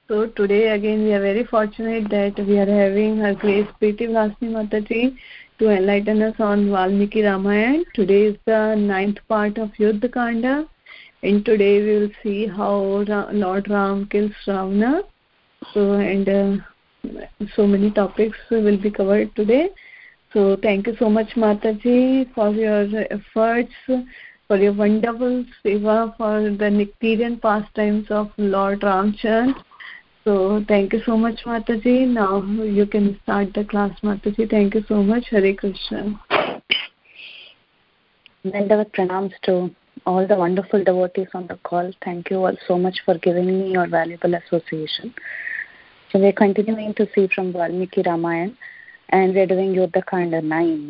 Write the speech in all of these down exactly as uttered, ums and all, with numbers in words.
So today again we are very fortunate that we are having Her Grace Priti Vlasni Mataji to enlighten us on Valmiki Ramayana. Today is the ninth part of Yuddha Kanda, and today we will see how Ra- Lord Ram kills Ravana. So and uh, so many topics will be covered today. So thank you so much, Mataji, for your efforts, for your wonderful seva, for the Nectarian pastimes of Lord Ramchand. So thank you so much, Mataji. Now you can start the class, Mataji. Thank you so much. Hare Krishna. Dandavat pranams to all the wonderful devotees on the call. Thank you all so much for giving me your valuable association. So we're continuing to see from Valmiki Ramayana, and we're doing Yuddha Kanda nine.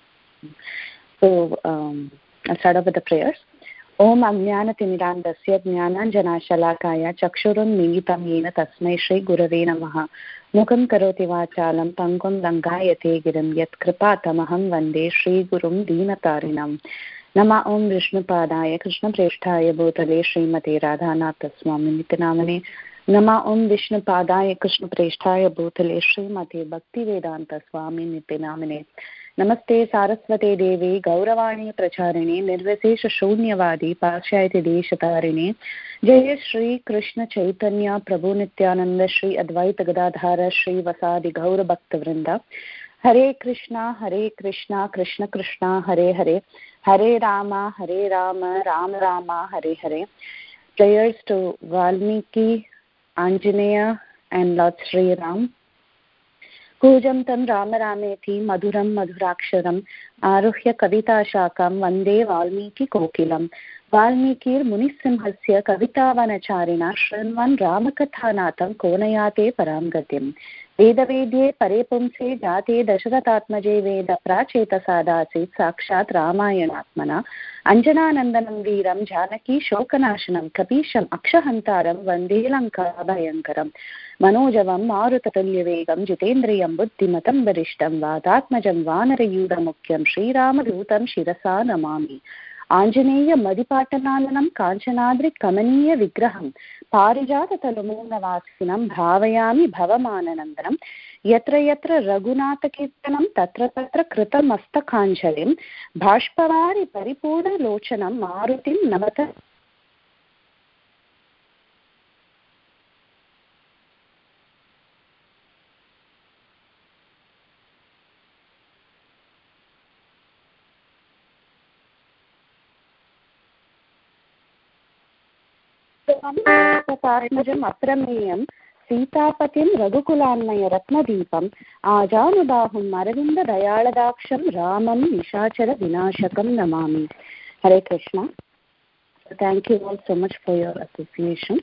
So um, I'll start off with the prayers. Om Ajnanatimidandasya Jnananjanashalakaya Chakshurunmilitam Yena Tasmai Shri Gurave Namaha Mukam Karoti Vachalam Pangam Langayate Giram Yat Kripatamaham Vande Shri Gurum Deenatarinam Nama Om Vishnupadaya Krishna Preshtaya Bhutale Srimate Radhanatha Swami Nitinamane Nama Om Vishnupadaya Krishna Preshtaya Bhutale Srimate Bhakti Vedanta Swami Nitinamane Namaste Saraswate Devi Gauravani Pracharine Nirvasesha Shunyavadi Pashayati Deshatarine Jaya Shri Krishna Chaitanya Prabhu Nityananda Shri Advaita Gadadhara Shri Vasadi Gaura Bhakta Vrinda Hare Krishna Hare Krishna Krishna Krishna Hare Hare Hare Rama Hare Rama Rama Rama Hare Hare. Prayers to Valmiki, Anjaneya and Lord Sri Ram. Kujam tam Rama Rameti Madhuram Madhuraksharam Aruhya Kavita Shakam Vande Valmiki Kokilam Valmikir Munisimhasya Kavita Vanacharina Shrinvan Ramakatanatam Konayate Paramgatim Vedavedye Parepumse Jate Dasharatatmaje Veda Pracheta Sadasit Sakshat Ramayanatmana Anjananandanam Veeram Janaki Shokanashanam Kapisham Akshahantaram Vande Lanka Bhayankaram Manojavam Marutatulyavegam Jitendriyam Buddhimatam Varishtam Vadatmajam Vanarayudamukyam Sriramadutam Shirasa Namami Anjaneya Madhipatananam Kanchanadri Kamaniya Vigraham Parijata Talumundavasinam Bhavayami Bhavamananandanam Yatra Yatra Raghunatha Kirtanam Tatra Tatra Kritam Astakanchalim Bhashpavari Paripurna Lochanam Marutim Navata Sarnajam Aprameyam Sitapatim Raghukulanmaya Ratnadipam Ajanubahum Maravinda Dayaladaksham Ramam Nishachara Vinashakam Namami. Hare Krishna. Thank you all so much for your association.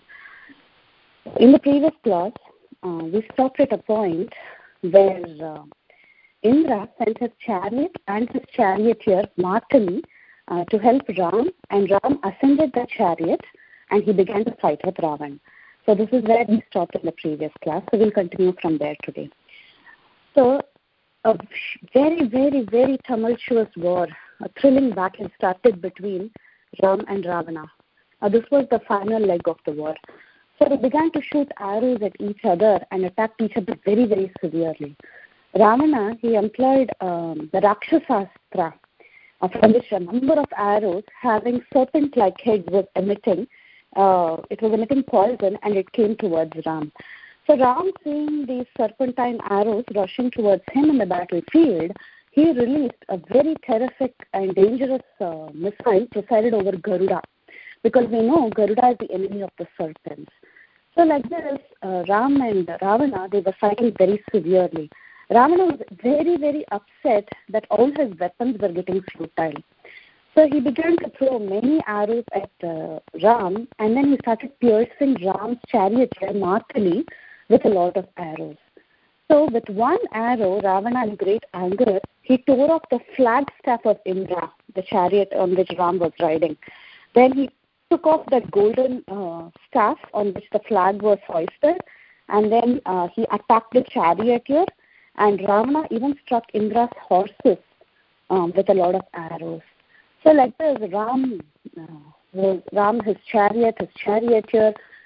In the previous class, uh, we stopped at a point where uh, Indra sent his chariot and his charioteer Martali uh, to help Ram, and Ram ascended the chariot and he began to fight with Ravan. So this is where we stopped in the previous class. So we'll continue from there today. So a very, very, very tumultuous war, a thrilling battle started between Ram and Ravana. Uh, this was the final leg of the war. So they began to shoot arrows at each other and attacked each other very, very severely. Ravana, he employed um, the Rakshasastra, uh, from which a number of arrows having serpent-like heads was emitting. Uh, it was emitting poison, and it came towards Ram. So Ram, seeing these serpentine arrows rushing towards him in the battlefield, he released a very terrific and dangerous uh, missile presided over Garuda, because we know Garuda is the enemy of the serpents. So like this, uh, Ram and Ravana, they were fighting very severely. Ravana was very, very upset that all his weapons were getting futile. So he began to throw many arrows at uh, Ram, and then he started piercing Ram's charioteer Martali with a lot of arrows. So with one arrow, Ravana, in great anger, he tore off the flagstaff of Indra, the chariot on which Ram was riding. Then he took off that golden uh, staff on which the flag was hoisted, and then uh, he attacked the charioteer, and Ravana even struck Indra's horses um, with a lot of arrows. So like this, Ram, uh, Ram, his chariot, his charioteer,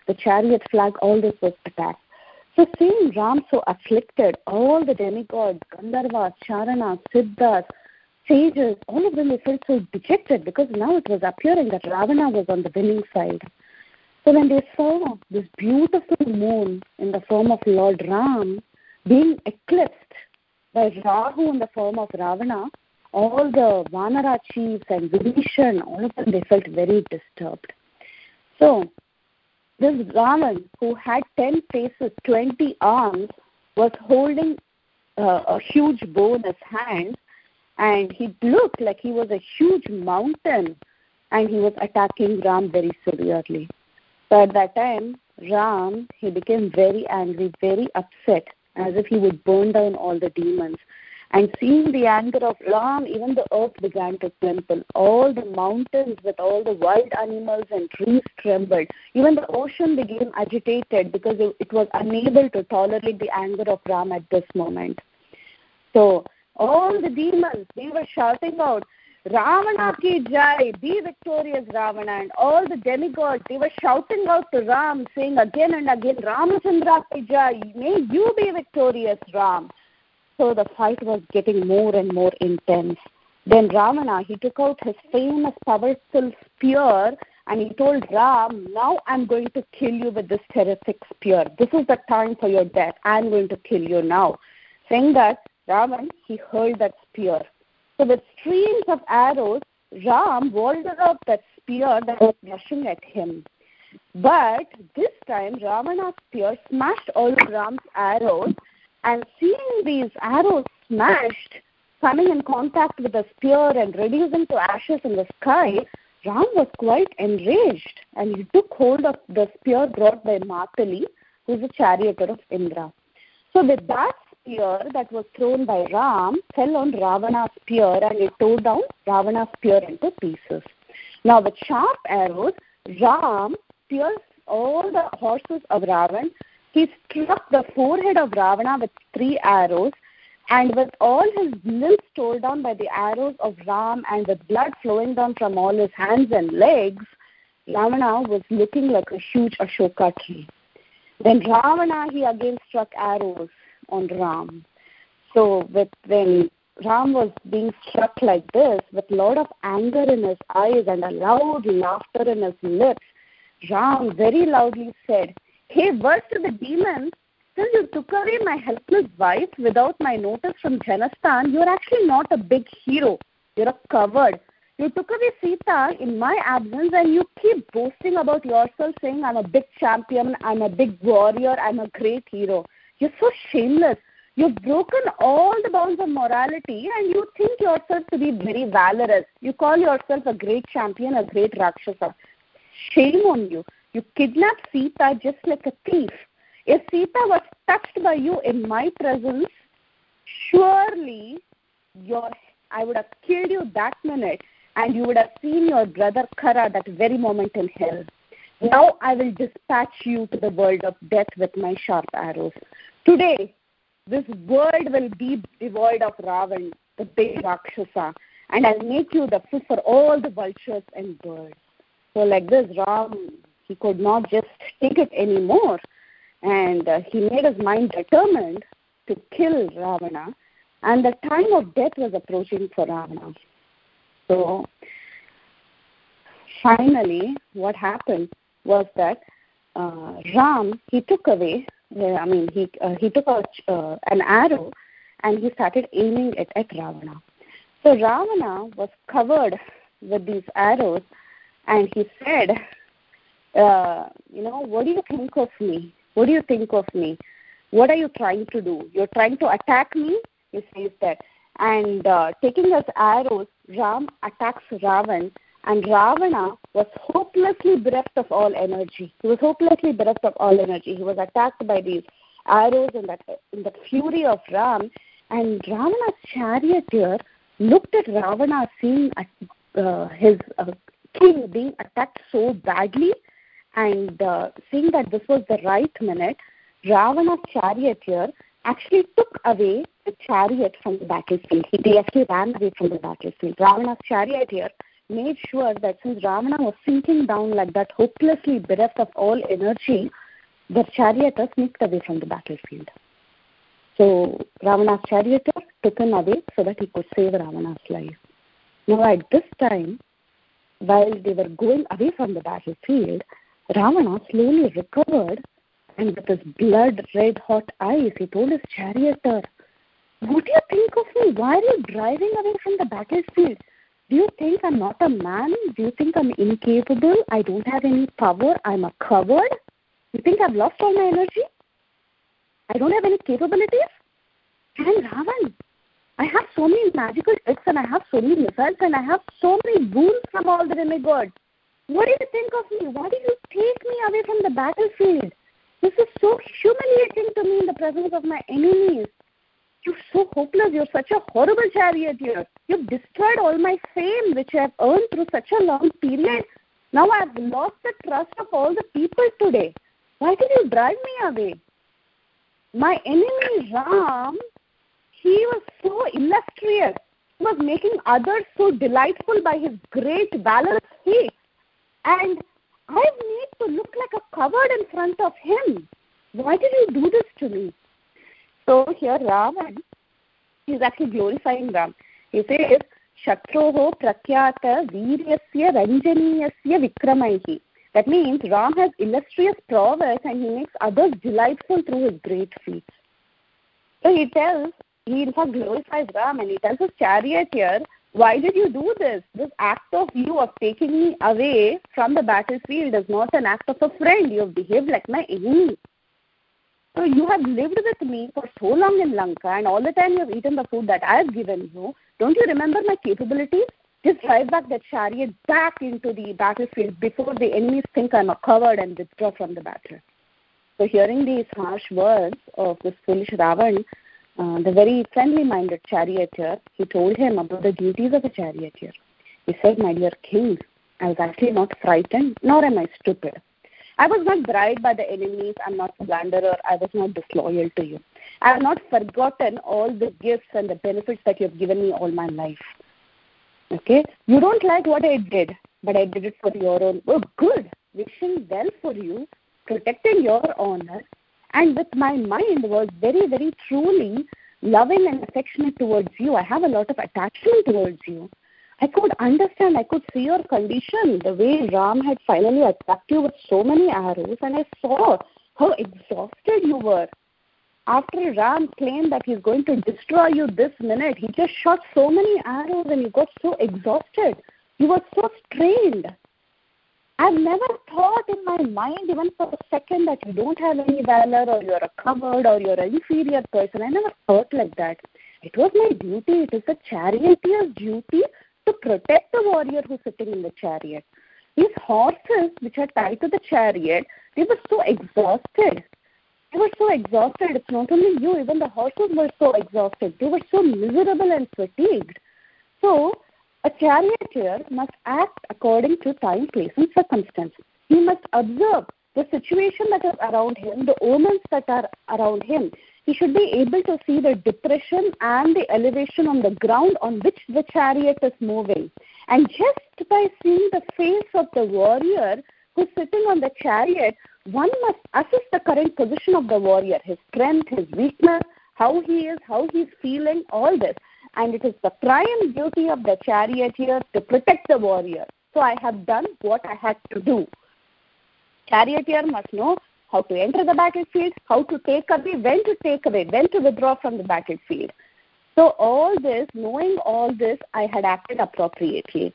the chariot flag, all this was attacked. So seeing Ram so afflicted, all the demigods, Gandharvas, Charanas, Siddhas, sages, all of them, they felt so dejected because now it was appearing that Ravana was on the winning side. So when they saw this beautiful moon in the form of Lord Ram being eclipsed by Rahu in the form of Ravana, all the Vanara chiefs and Vibhishan, all of them, they felt very disturbed. So this Ravan, who had ten faces, twenty arms, was holding uh, a huge bow in his hand, and he looked like he was a huge mountain, and he was attacking Ram very severely. So at that time, Ram, he became very angry, very upset, as if he would burn down all the demons. And seeing the anger of Ram, even the earth began to tremble. All the mountains with all the wild animals and trees trembled. Even the ocean became agitated because it was unable to tolerate the anger of Ram at this moment. So all the demons, they were shouting out, Ravana ki jai, be victorious Ravana. And all the demigods, they were shouting out to Ram, saying again and again, Ramachandra ki jai, may you be victorious Ram. So the fight was getting more and more intense. Then Ravana, he took out his famous powerful spear and he told Ram, now I'm going to kill you with this terrific spear. This is the time for your death. I'm going to kill you now. Saying that, Ravan, he hurled that spear. So with streams of arrows, Ram warded off that spear that was rushing at him. But this time, Ravana's spear smashed all of Ram's arrows, and seeing these arrows smashed, coming in contact with the spear and reducing to ashes in the sky, Ram was quite enraged, and he took hold of the spear brought by Matali, who is a charioteer of Indra. So with that spear that was thrown by Ram fell on Ravana's spear, and it tore down Ravana's spear into pieces. Now with sharp arrows, Ram pierced all the horses of Ravan. He struck the forehead of Ravana with three arrows, and with all his limbs torn down by the arrows of Ram and with blood flowing down from all his hands and legs, Ravana was looking like a huge Ashoka tree. Then Ravana, he again struck arrows on Ram. So with when Ram was being struck like this, with a lot of anger in his eyes and a loud laughter in his lips, Ram very loudly said, hey, worse to the demons, till you took away my helpless wife without my notice from Janastan, you're actually not a big hero. You're a coward. You took away Sita in my absence, and you keep boasting about yourself, saying, I'm a big champion, I'm a big warrior, I'm a great hero. You're so shameless. You've broken all the bounds of morality, and you think yourself to be very valorous. You call yourself a great champion, a great Rakshasa. Shame on you. You kidnapped Sita just like a thief. If Sita was touched by you in my presence, surely your, I would have killed you that minute, and you would have seen your brother Khara that very moment in hell. Now I will dispatch you to the world of death with my sharp arrows. Today, this world will be devoid of Ravan, the big Rakshasa, and I'll make you the food for all the vultures and birds. So like this, Ram, he could not just take it anymore, and uh, he made his mind determined to kill Ravana, and the time of death was approaching for Ravana. So finally, what happened was that uh, Ram, he took away, uh, I mean, he uh, he took out uh, an arrow, and he started aiming it at Ravana. So Ravana was covered with these arrows, and he said, uh, you know, what do you think of me? What do you think of me? What are you trying to do? You're trying to attack me? He says that. And uh, taking his arrows, Ram attacks Ravan, and Ravana was hopelessly bereft of all energy. He was hopelessly bereft of all energy. He was attacked by these arrows in that in the fury of Ram, and Ravana's charioteer looked at Ravana, seeing uh, his uh, king being attacked so badly, and uh, seeing that this was the right minute, Ravana's charioteer actually took away the chariot from the battlefield. He actually ran away from the battlefield. Ravana's charioteer made sure that since Ravana was sinking down like that, hopelessly bereft of all energy, the charioteer sneaked away from the battlefield. So Ravana's charioteer took him away so that he could save Ravana's life. Now at this time, while they were going away from the battlefield, Ravana slowly recovered, and with his blood red hot eyes, he told his charioteer, "What do you think of me? Why are you driving away from the battlefield? Do you think I'm not a man? Do you think I'm incapable? I don't have any power? I'm a coward? You think I've lost all my energy? I don't have any capabilities? And Ravan, I have so many magical tricks, and I have so many missiles, and I have so many boons from all the demigods. What do you think of me? Why did you take me away from the battlefield? This is so humiliating to me in the presence of my enemies. You're so hopeless. You're such a horrible charioteer. You've destroyed all my fame, which I have earned through such a long period. Now I have lost the trust of all the people today. Why did you drive me away? My enemy Ram, he was so illustrious. He was making others so delightful by his great valorous feats. And I need to look like a coward in front of him. Why did you do this to me? So here Ravan is actually glorifying Ram. He says, Shatroho prakyata viryasya ranjaniyasya vikramaihi. That means Ram has illustrious prowess and he makes others delightful through his great feats. So he tells, he in fact glorifies Ram and he tells his charioteer, why did you do this? This act of you of taking me away from the battlefield is not an act of a friend. You have behaved like my enemy. So you have lived with me for so long in Lanka and all the time you have eaten the food that I have given you. Don't you remember my capabilities? Just drive back the chariot back into the battlefield before the enemies think I'm a coward and withdraw from the battle. So hearing these harsh words of this foolish Ravan, uh, the very friendly-minded charioteer, he told him about the duties of a charioteer. He said, my dear king, I was actually not frightened, nor am I stupid. I was not bribed by the enemies. I'm not a slanderer. I was not disloyal to you. I have not forgotten all the gifts and the benefits that you have given me all my life. Okay? You don't like what I did, but I did it for your own. Oh, good. Wishing well for you, protecting your honor, and with my mind was very, very truly loving and affectionate towards you. I have a lot of attachment towards you. I could understand, I could see your condition, the way Ram had finally attacked you with so many arrows, and I saw how exhausted you were. After Ram claimed that he's going to destroy you this minute, he just shot so many arrows and you got so exhausted. You were so strained. I've never thought in my mind, even for a second, that you don't have any valor or you're a coward or you're an inferior person. I never thought like that. It was my duty. It is the charioteer's duty to protect the warrior who's sitting in the chariot. These horses which are tied to the chariot, they were so exhausted. They were so exhausted. It's not only you, even the horses were so exhausted. They were so miserable and fatigued. So, a charioteer must act according to time, place, and circumstance. He must observe the situation that is around him, the omens that are around him. He should be able to see the depression and the elevation on the ground on which the chariot is moving. And just by seeing the face of the warrior who's sitting on the chariot, one must assess the current position of the warrior, his strength, his weakness, how he is, how he's feeling, all this. And it is the prime duty of the charioteer to protect the warrior. So I have done what I had to do. Charioteer must know how to enter the battlefield, how to take away, when to take away, when to withdraw from the battlefield. So all this, knowing all this, I had acted appropriately.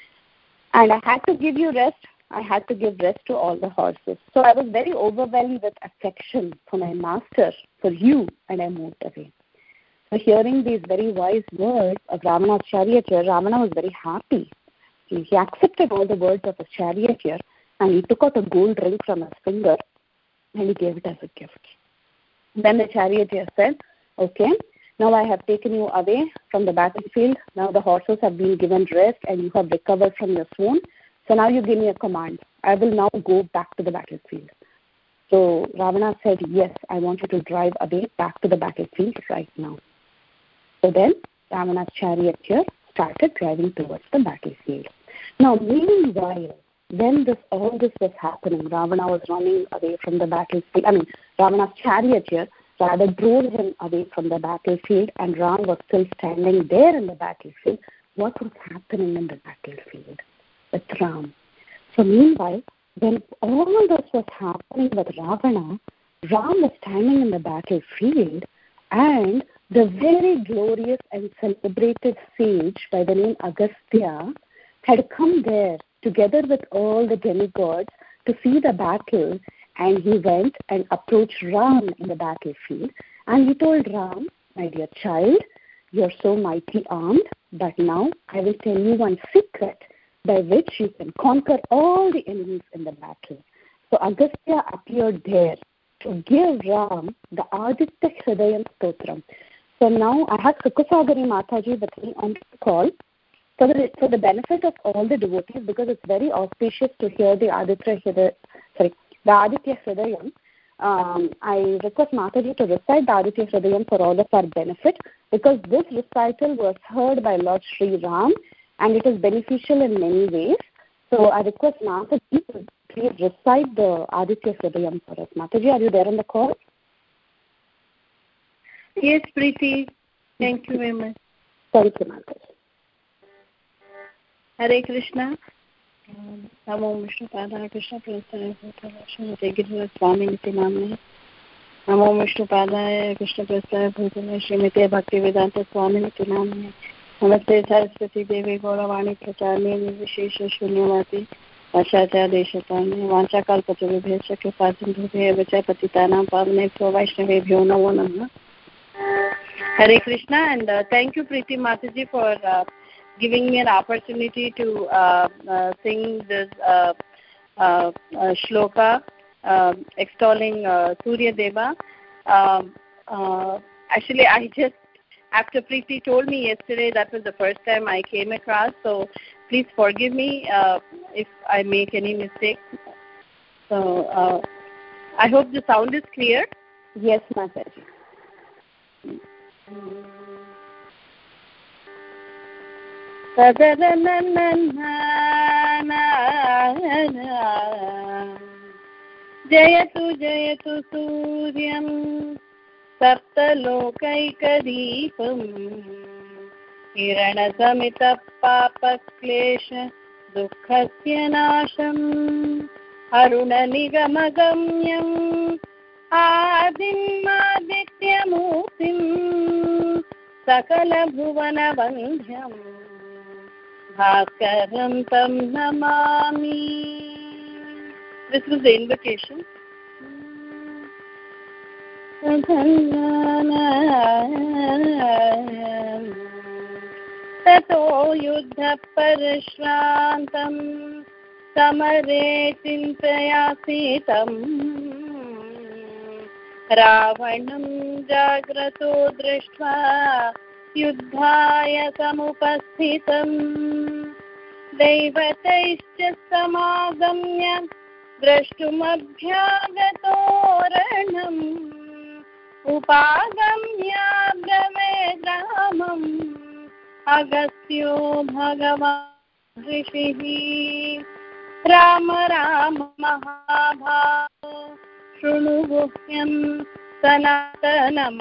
And I had to give you rest. I had to give rest to all the horses. So I was very overwhelmed with affection for my master, for you, and I moved away. So hearing these very wise words of Ravana's charioteer, Ravana was very happy. He, he accepted all the words of his charioteer and he took out a gold ring from his finger and he gave it as a gift. Then the charioteer said, okay, now I have taken you away from the battlefield. Now the horses have been given rest and you have recovered from your swoon. So now you give me a command. I will now go back to the battlefield. So Ravana said, yes, I want you to drive away back to the battlefield right now. So then Ravana's charioteer started driving towards the battlefield. Now, meanwhile, when this all this was happening, Ravana was running away from the battlefield. I mean, Ravana's charioteer rather drove him away from the battlefield, and Ram was still standing there in the battlefield. What was happening in the battlefield with Ram? So meanwhile, when all this was happening with Ravana, Ram was standing in the battlefield, and the very glorious and celebrated sage by the name Agastya had come there together with all the demigods to see the battle, and he went and approached Ram in the battlefield, and he told Ram, my dear child, you're so mighty armed, but now I will tell you one secret by which you can conquer all the enemies in the battle. So Agastya appeared there to give Ram the Aditya Hridayam Stotram. So now I have Sukasagari Mataji with me on the call for the, for the benefit of all the devotees, because it's very auspicious to hear the Aditya Hridayam, sorry, the Aditya Hridayam. Um, I request Mataji to recite the Aditya Hridayam for all of our benefit, because this recital was heard by Lord Sri Ram and it is beneficial in many ways. So I request Mataji to please recite the Aditya Hridayam for us. Mataji, are you there on the call? Yes, Preeti. Thank you very much. Thank you, Mataji. Hare Krishna. Namo Vishnupada Krishna Prasthaya Bhutala Srimate Girija Swami Niti Namne. Namo Vishnupada Krishna Prasthaya Bhutala Srimate Bhaktivedanta Swami Niti Namne. Namaste Saraswati Devi Gauravani Pracharne Nirvishesha Shunyavati Vachacha Deshatane Vancha Kalpatarubhesha Kripasindhubhe Vacha Patitanam Pavnebhyo Vaishnavebhyo Namo Namah. Hare Krishna, and uh, thank you Preeti Mataji for uh, giving me an opportunity to uh, uh, sing this uh, uh, uh, shloka uh, extolling uh, Surya Deva. Um, uh, actually, I just, after Preeti told me yesterday, that was the first time I came across, so please forgive me uh, if I make any mistakes. So uh, I hope the sound is clear. Yes, Mataji. Jayatu Jayatu Suryam Saptalokaikadipam Hirana Samita Papa Klesha Dukkhasya Nasham Aruna Nigamagamyam Adim Adityamurtim Sakala Bhuvana Bandhyam Bhaskaram Tam Namami. This was the invocation. Tato yuddha parashrantam samare chintayasitam Ravanam jagrato drishtva yuddhaya samupasthitam Deivataischa samagamya drashtumabhyagatoranam Upagamya brahmedramam Agastyo bhagavan rishihi Rama Rama Mahabhava Shrunu guhyam sanatanam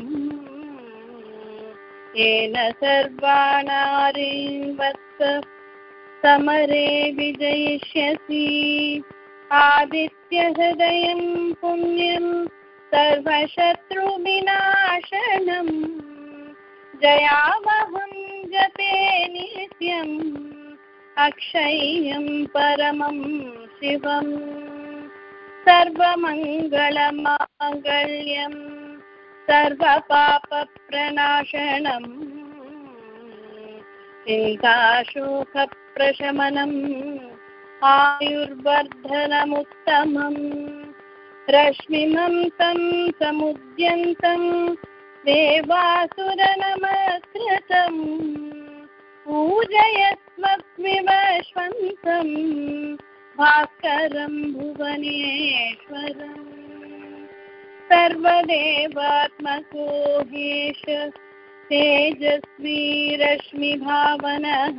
Yena sarvanarim vatsa samare vijayishyasi Aditya hridayam punyam sarvashatru vinashanam Jayavaham jate nityam akshayam paramam shivam Sarvamangalamagalyam Sarvapapapranashanam Chintashokaprashamanam Ayurvardhanamuttamam Rashmimam tam samudyantam Devasuranamaskritam Pujayasmakvivashvantam Bhaskaram Bhuvaneshwaram Sarvadevatmako Hesha तेजस्वी रश्मिभावनः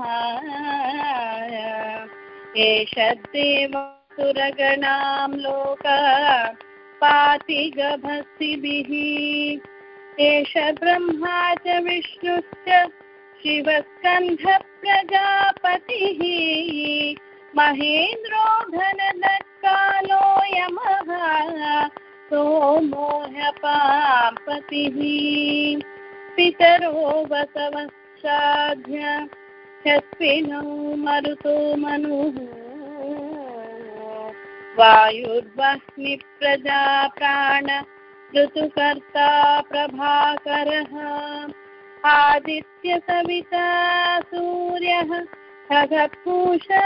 एष देवासुरगणां लोकः पाति गभस्तिभिः एष ब्रह्मा च विष्णुश्च शिवस्कन्धः प्रजापतिः महेन्द्रो धनदत्कालो यमः सोमो ह्यपापतिः पितरो वसवश्चाद्य ह्यस्विनो मरुतो मनुः वायुर्वह्नि प्रजा प्राण ऋतुकर्ता प्रभाकरः आदित्य सविता सूर्यः खगपूषा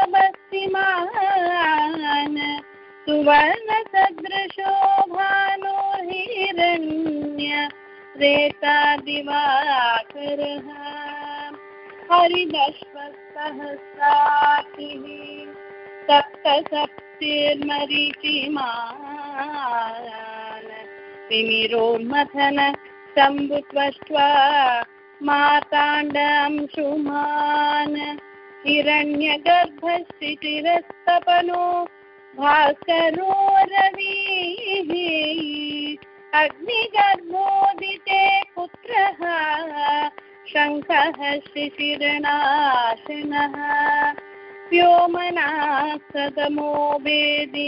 गभस्तिमान् सुवर्णसदृशो भानुर्हिरण्य रेता दिवाकरः हरिदश्वसहस्राक्षिः सप्तसप्तिर्मरीचिमान् तिमिरोन्मथन शम्भुत्वष्ट्वा मार्ताण्डं शुमान् हिरण्यगर्भश्चितिरस्तपनो भास्करो रविः अग्निगर्भोदिते पुत्रः शङ्खः शिशिरनाशनः व्योमनासदमो वेदि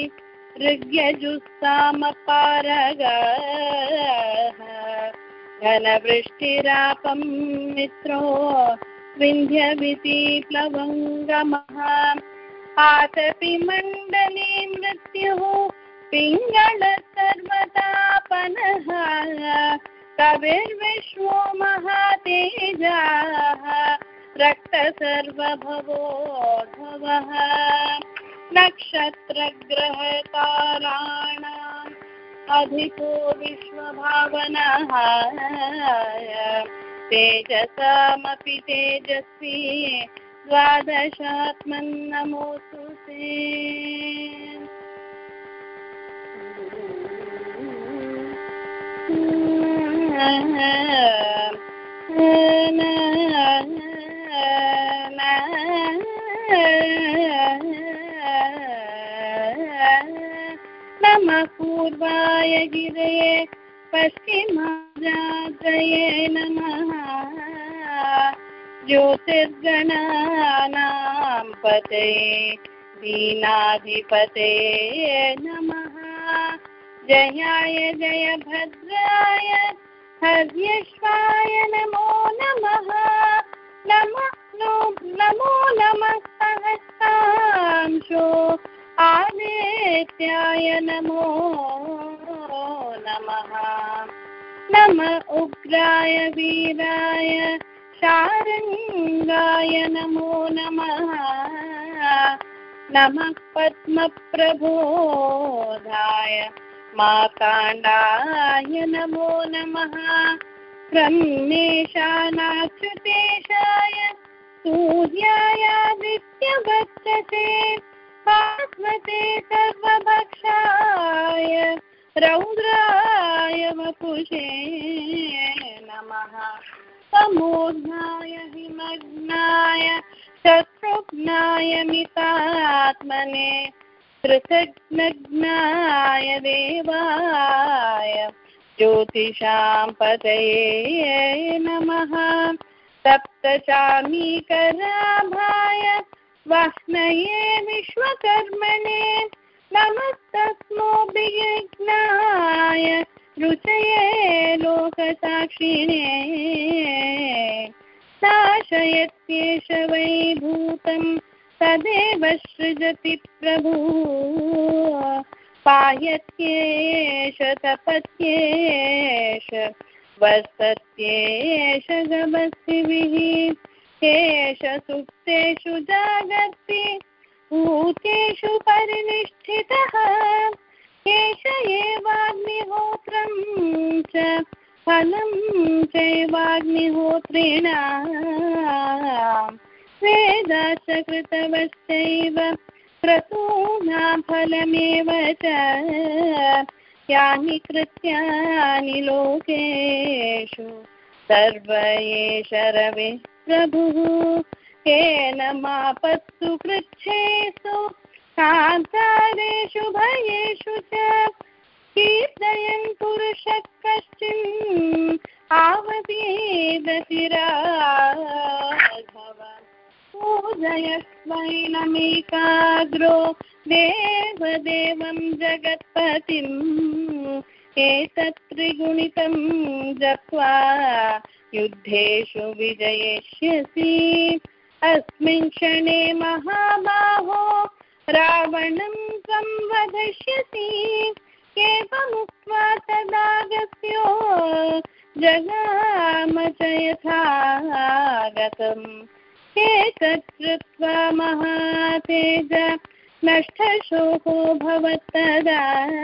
ऋग्यजुस्सामपारगः घनवृष्टिरापं मित्रो विन्ध्यविति प्लवङ्गमः आतपि मण्डले मृत्युः पिङ्गळ सर्वतापनः कविर्विश्वो महातेजाः रक्त सर्वभवोद्भवः नक्षत्रग्रहताराणाम् अधिको विश्वभावनः तेजसामपि तेजस्वी द्वादशात्मन्नमोऽस्तु ते नमः पूर्वाय गिरये पश्चिमाद्रये नमः ज्योतिर्गणानां पतये दीनाधिपतये नमः जयाय जय भद्राय हर्यश्वाय नमो नमः नमो नमो नमः सहस्रांशो आदित्याय नमो नमः नमः उग्राय वीराय शारङ्गाय नमो नमः नमः पद्मप्रबोधाय मार्ताण्डाय नमो नमः ब्रह्मेशानाच्युतेशाय सूर्यायादित्यवर्चसे भास्वते सर्वभक्षाय रौद्राय वपुषे नमः समूर्ध्नाय हिमग्नाय शत्रुघ्नाय मितात्मने कृतघ्नघ्नाय देवाय ज्योतिषां पतये नमः सप्तचामीकराभाय वाह्नये विश्वकर्मणे नमस्तस्मोऽभियज्ञाय रुचये लोकसाक्षिणे नाशयत्येष वै भूतं तदेव सृजति प्रभु पायत्येष तपत्येष वसत्येष गभस्तिभिः एष सुप्तेषु जागर्ति भूतेषु परिनिष्ठितः एष एवाग्निहोत्रं च फलं चैवाग्निहोत्रेण वेदाश्च कृतवश्चैव क्रतूनां फलमेव च यानि कृत्यानि लोकेषु सर्व एष रवि प्रभुः केन मापत्सु कृच्छेषु कान्तारेषु भयेषु च कीर्तयन् पुरुषः कश्चिन् आवतीदति राघव पूजयस्वैनमेकाग्रो देवदेवं जगत्पतिम् एतत् त्रिगुणितं जप्त्वा युद्धेषु विजयिष्यसि अस्मिन् क्षणे महाबाहो रावणं संवधिष्यसि एवमुक्त्वा तदागत्यो जगाम च यथागतम् एतत् श्रुत्वा महातेज नष्टशोको भवत्तदा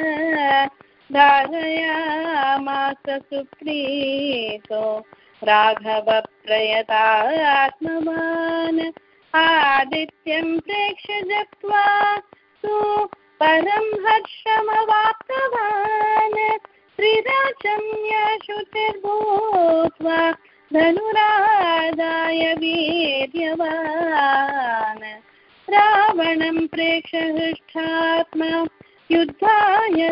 धारयामास सुप्रीतो राघव प्रयतात्मवान् आदित्यं प्रेक्ष्य जप्त्वा तु परं हर्षमवाप्तवान् त्रिराचम्य शुचिर्भूत्वा धनुरादाय वीर्यवान् रावणं प्रेक्ष्य हृष्टात्मा युद्धाय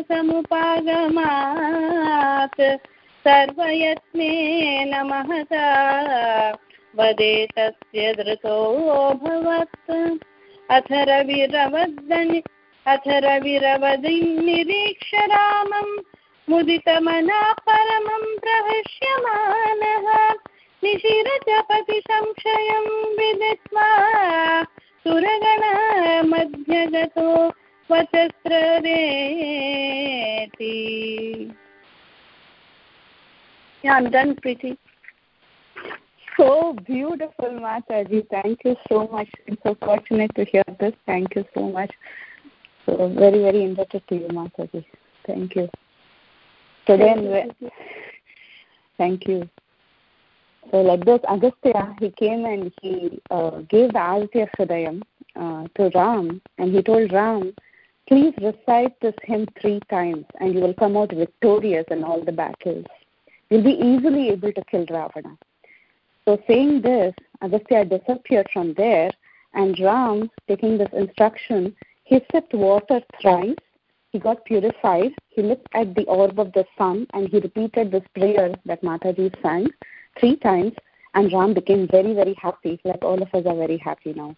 समुपागमात् सर्वयत्नेन महता वदे तस्य धृतोऽभवत् अथ रविरवदनि अथ रविरवदिन्निरीक्ष्य रामं मुदितमनः परमं प्रहृष्यमानः निशिरजपति संशयं विदित्वा सुरगणमध्यगतो वचस्ररेति. Yeah, I'm done, Preeti. So beautiful, Mataji. Thank you so much. I'm so fortunate to hear this. Thank you so much. So very, very indebted to you, Mataji. Thank you. So then, thank you. So like this, Agastya, he came and he uh, gave the Aditya Hridayam uh, to Ram, and he told Ram, please recite this hymn three times and you will come out victorious in all the battles. You'll be easily able to kill Ravana. So saying this, Agastya disappeared from there, and Ram, taking this instruction, he sipped water thrice, he got purified, he looked at the orb of the sun, and he repeated this prayer that Mataji sang three times, and Ram became very, very happy, like all of us are very happy now.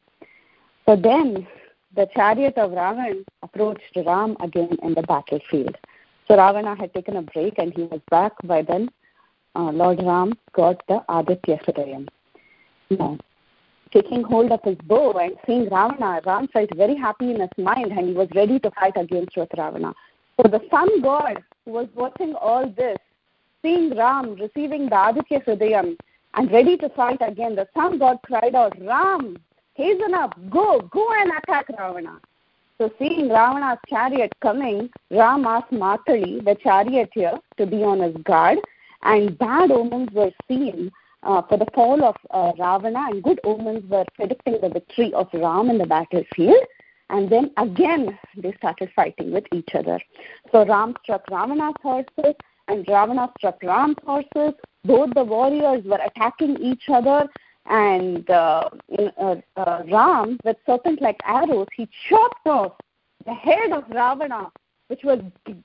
So then, the chariot of Ravan approached Ram again in the battlefield. So Ravana had taken a break and he was back. By then, uh, Lord Ram got the Aditya Hridayam. Now, taking hold of his bow and seeing Ravana, Ram felt very happy in his mind and he was ready to fight against with Ravana. So the sun god who was watching all this, seeing Ram receiving the Aditya Hridayam and ready to fight again, the sun god cried out, Ram, hasten up, go, go and attack Ravana. So seeing Ravana's chariot coming, Ram asked Matali, the charioteer, to be on his guard, and bad omens were seen uh, for the fall of uh, Ravana, and good omens were predicting the victory of Ram in the battlefield. And then again they started fighting with each other. So Ram struck Ravana's horses and Ravana struck Ram's horses. Both the warriors were attacking each other. And uh, uh, uh, Ram, with serpent-like arrows, he chopped off the head of Ravana, which was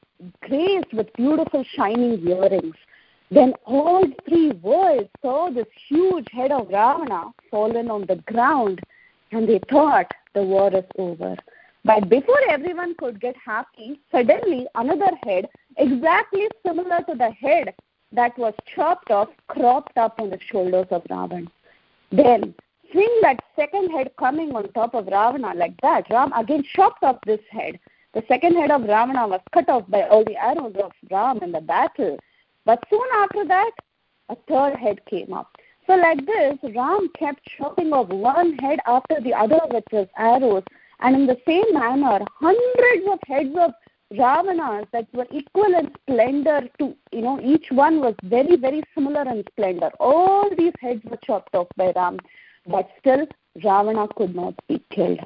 graced with beautiful shining earrings. Then all three worlds saw this huge head of Ravana fallen on the ground, and they thought the war is over. But before everyone could get happy, suddenly another head, exactly similar to the head that was chopped off, cropped up on the shoulders of Ravana. Then, seeing that second head coming on top of Ravana like that, Ram again chopped off this head. The second head of Ravana was cut off by all the arrows of Ram in the battle. But soon after that, a third head came up. So like this, Ram kept chopping off one head after the other with his arrows. And in the same manner, hundreds of heads of Ravanas that were equal in splendor to, you know, each one was very, very similar in splendor. All these heads were chopped off by Ram, but still Ravana could not be killed.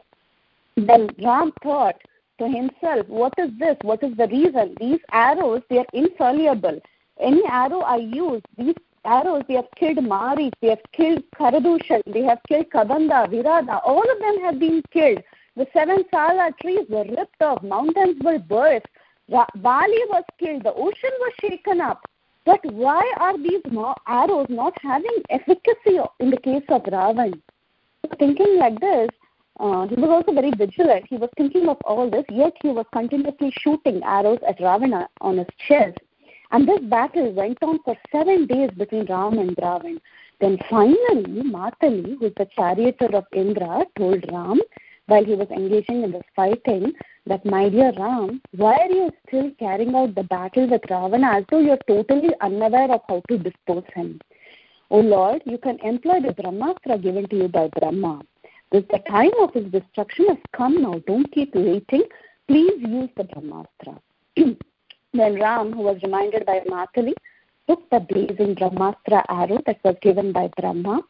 Then Ram thought to himself, what is this? What is the reason? These arrows, they are infallible. Any arrow I use, these arrows, they have killed Mari, they have killed Karadushan, they have killed Kabanda, Virada. All of them have been killed. The seven Sala trees were ripped off. Mountains were burst. Ra- Bali was killed. The ocean was shaken up. But why are these no- arrows not having efficacy in the case of Ravan? So thinking like this, uh, he was also very vigilant. He was thinking of all this, yet he was continuously shooting arrows at Ravana on his chest. And this battle went on for seven days between Ram and Ravan. Then finally, Matali, who is the charioteer of Indra, told Ram, while he was engaging in this fighting, that, my dear Ram, why are you still carrying out the battle with Ravana as though you're totally unaware of how to dispose him? O Lord, you can employ the Brahmastra given to you by Brahma. This, the time of his destruction has come now. Don't keep waiting. Please use the Brahmastra. Then Ram, who was reminded by Matali, took the blazing Brahmastra arrow that was given by Brahma,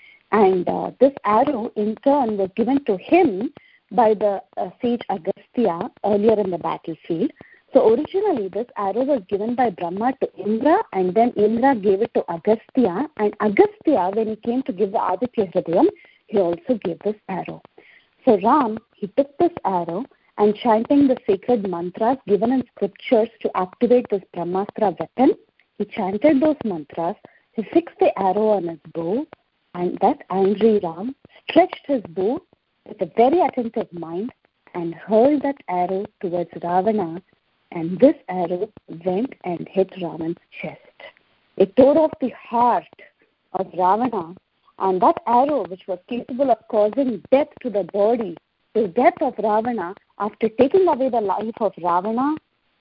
and uh, this arrow in turn was given to him by the uh, sage Agastya earlier in the battlefield. So originally this arrow was given by Brahma to Indra, and then Indra gave it to Agastya, and Agastya, when he came to give the Aditya Hridayam, he also gave this arrow. So Ram, he took this arrow and chanting the sacred mantras given in scriptures to activate this Brahmastra weapon, he chanted those mantras, he fixed the arrow on his bow, and that angry Ram stretched his bow with a very attentive mind and hurled that arrow towards Ravana, and this arrow went and hit Ravan's chest. It tore off the heart of Ravana, and that arrow, which was capable of causing death to the body, the death of Ravana, after taking away the life of Ravana,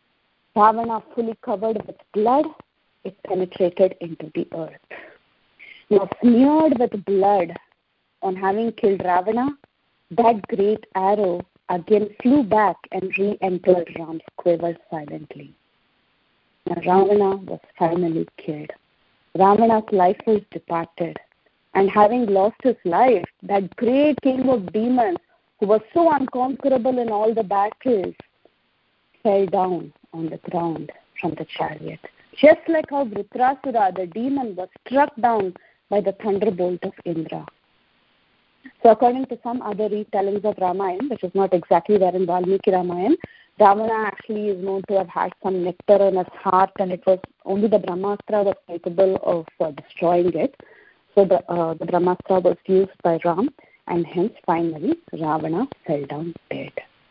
Ravana fully covered with blood, it penetrated into the earth. Now, smeared with blood on having killed Ravana, that great arrow again flew back and re-entered Ram's quiver silently. Now, Ravana was finally killed. Ravana's life was departed, and having lost his life, that great king of demons, who was so unconquerable in all the battles, fell down on the ground from the chariot. Just like how Vritrasura, the demon, was struck down by the thunderbolt of Indra. So according to some other retellings of Ramayana, which is not exactly there in Valmiki Ramayana, Ravana actually is known to have had some nectar in his heart, and it was only the Brahmastra was capable of uh, destroying it. So the, uh, the Brahmastra was used by Ram, and hence finally Ravana fell down dead.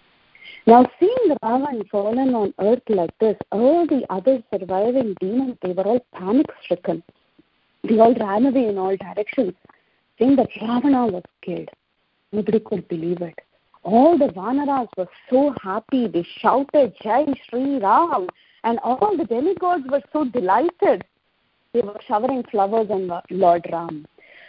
Now, seeing Ravan fallen on earth like this, all the other surviving demons, they were all panic-stricken. They all ran away in all directions, saying that Ravana was killed. Nobody could believe it. All the Vanaras were so happy. They shouted, Jai Shri Ram, and all the demigods were so delighted. They were showering flowers on Lord Ram.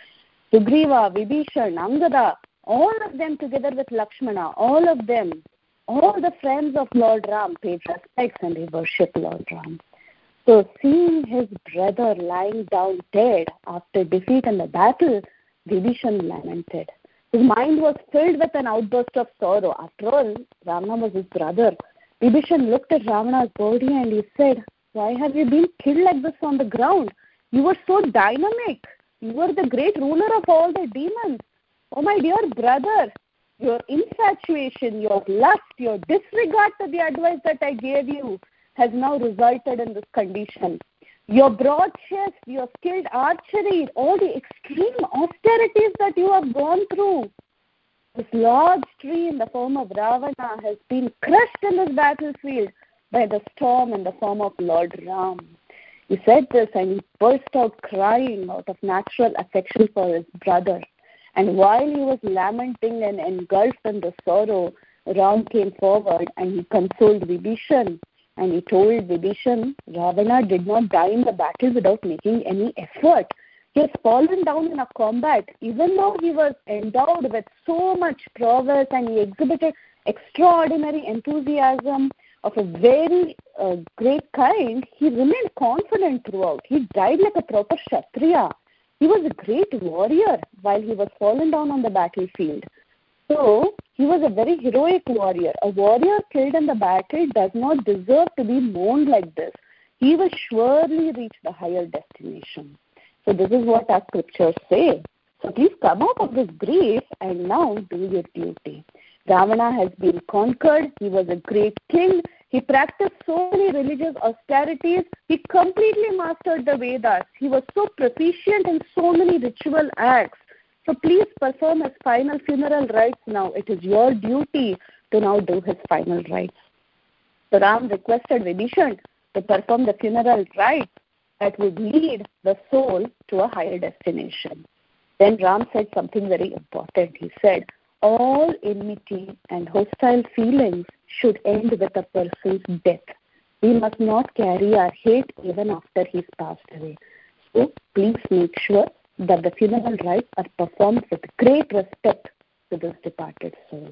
Sugriva, Vibhishan, Angada, all of them together with Lakshmana, all of them, all the friends of Lord Ram paid respects and they worshipped Lord Ram. So seeing his brother lying down dead after defeat in the battle, Vibhishan lamented. His mind was filled with an outburst of sorrow. After all, Ravana was his brother. Vibhishan looked at Ravana's body and he said, why have you been killed like this on the ground? You were so dynamic. You were the great ruler of all the demons. Oh, my dear brother, your infatuation, your lust, your disregard to the advice that I gave you has now resulted in this condition. Your broad chest, your skilled archery, all the extreme austerities that you have gone through. This large tree in the form of Ravana has been crushed in this battlefield by the storm in the form of Lord Ram. He said this and he burst out crying out of natural affection for his brother. And while he was lamenting and engulfed in the sorrow, Ram came forward and he consoled Vibhishan. And he told Vibhishan, Ravana did not die in the battle without making any effort. He has fallen down in a combat, even though he was endowed with so much prowess and he exhibited extraordinary enthusiasm of a very uh, great kind, he remained confident throughout. He died like a proper Kshatriya. He was a great warrior while he was fallen down on the battlefield. So, he was a very heroic warrior. A warrior killed in the battle does not deserve to be mourned like this. He will surely reach the higher destination. So this is what our scriptures say. So please come out of this grief and now do your duty. Ravana has been conquered. He was a great king. He practiced so many religious austerities. He completely mastered the Vedas. He was so proficient in so many ritual acts. So please perform his final funeral rites now. It is your duty to now do his final rites. So Ram requested Vibhishan to perform the funeral rites that would lead the soul to a higher destination. Then Ram said something very important. He said, all enmity and hostile feelings should end with a person's death. We must not carry our hate even after he's passed away. So please make sure that the funeral rites are performed with great respect to this departed soul.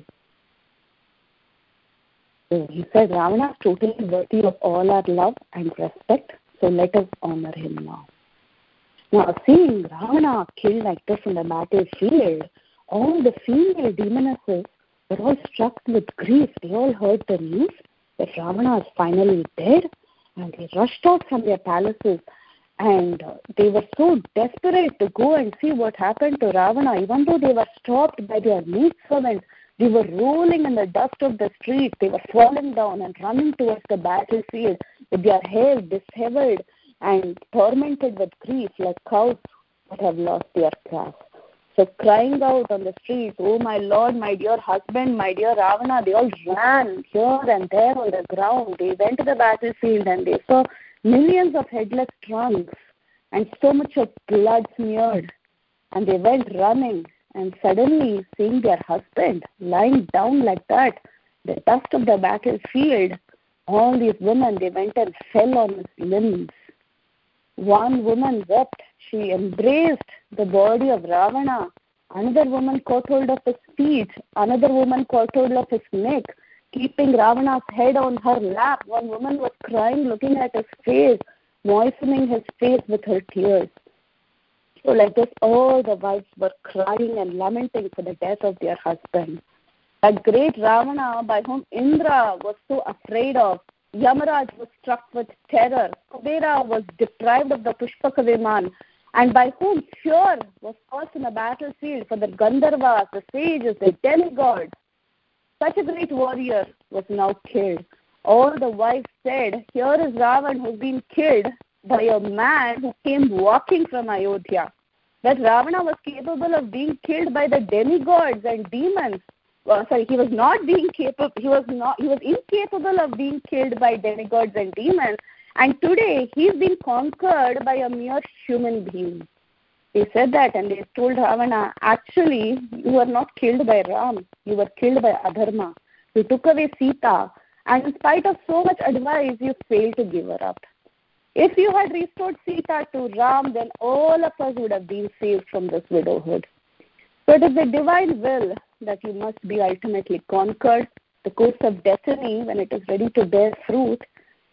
So he said, Ravana is totally worthy of all our love and respect, so let us honor him now. Now, seeing Ravana killed like this in the battlefield, all the female demonesses were all struck with grief. They all heard the news that Ravana is finally dead, and they rushed out from their palaces, and uh, they were so desperate to go and see what happened to Ravana. Even though they were stopped by their maidservants, they were rolling in the dust of the street. They were falling down and running towards the battlefield with their hair disheveled and tormented with grief like cows that have lost their calf. So crying out on the streets, oh my lord, my dear husband, my dear Ravana, they all ran here and there on the ground. They went to the battlefield and they saw millions of headless trunks and so much of blood smeared. And they went running, and suddenly seeing their husband lying down like that, the dust of the battlefield, all these women, they went and fell on his limbs. One woman wept. She embraced the body of Ravana. Another woman caught hold of his feet. Another woman caught hold of his neck, keeping Ravana's head on her lap. One woman was crying, looking at his face, moistening his face with her tears. So like this, all the wives were crying and lamenting for the death of their husband. That great Ravana, by whom Indra was so afraid of, Yamaraj was struck with terror, Kubera was deprived of the Pushpaka Viman, and by whom fear was caused in the battlefield for the Gandharvas, the sages, the demigods. Such a great warrior was now killed. All the wives said, here is Ravan who has been killed by a man who came walking from Ayodhya. That Ravana was capable of being killed by the demigods and demons. Well, sorry, he was not being capable. He was not. He was incapable of being killed by demigods and demons. And today he's been conquered by a mere human being. They said that, and they told Ravana, actually, you were not killed by Ram. You were killed by Adharma. You took away Sita, and in spite of so much advice, you failed to give her up. If you had restored Sita to Ram, then all of us would have been saved from this widowhood. So it is the divine will that you must be ultimately conquered. The course of destiny, when it is ready to bear fruit,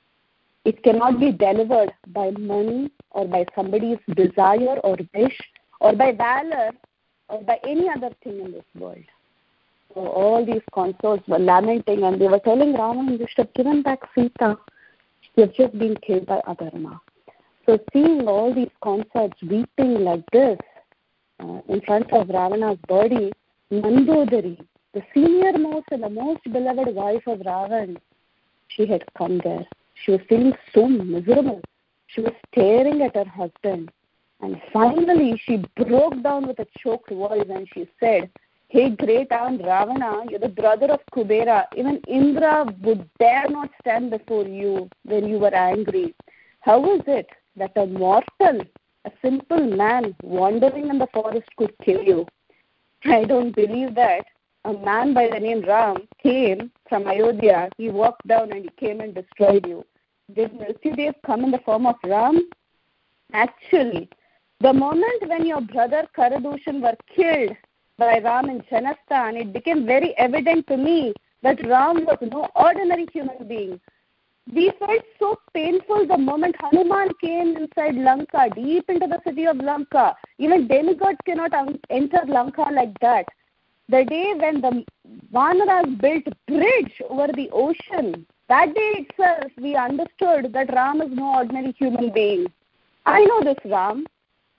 it cannot be delivered by money or by somebody's desire or wish or by valor or by any other thing in this world. So all these consorts were lamenting, and they were telling Ravana, you should have given back Sita. You have just been killed by Adharma. So seeing all these consorts weeping like this uh, in front of Ravana's body, Mandodari, the senior most and the most beloved wife of Ravan, she had come there. She was feeling so miserable. She was staring at her husband. And finally, she broke down with a choked voice and she said, hey, great aunt Ravana, you're the brother of Kubera. Even Indra would dare not stand before you when you were angry. How is it that a mortal, a simple man wandering in the forest could kill you? I don't believe that. A man by the name Ram came from Ayodhya. He walked down and he came and destroyed you. Did Mrityudev come in the form of Ram? Actually, the moment when your brother Karadushan were killed by Ram in Janasthan, it became very evident to me that Ram was no ordinary human being. We felt so painful the moment Hanuman came inside Lanka, deep into the city of Lanka. Even demigods cannot un- enter Lanka like that. The day when the Vanaras built a bridge over the ocean, that day itself we understood that Ram is no ordinary human being. I know this Ram.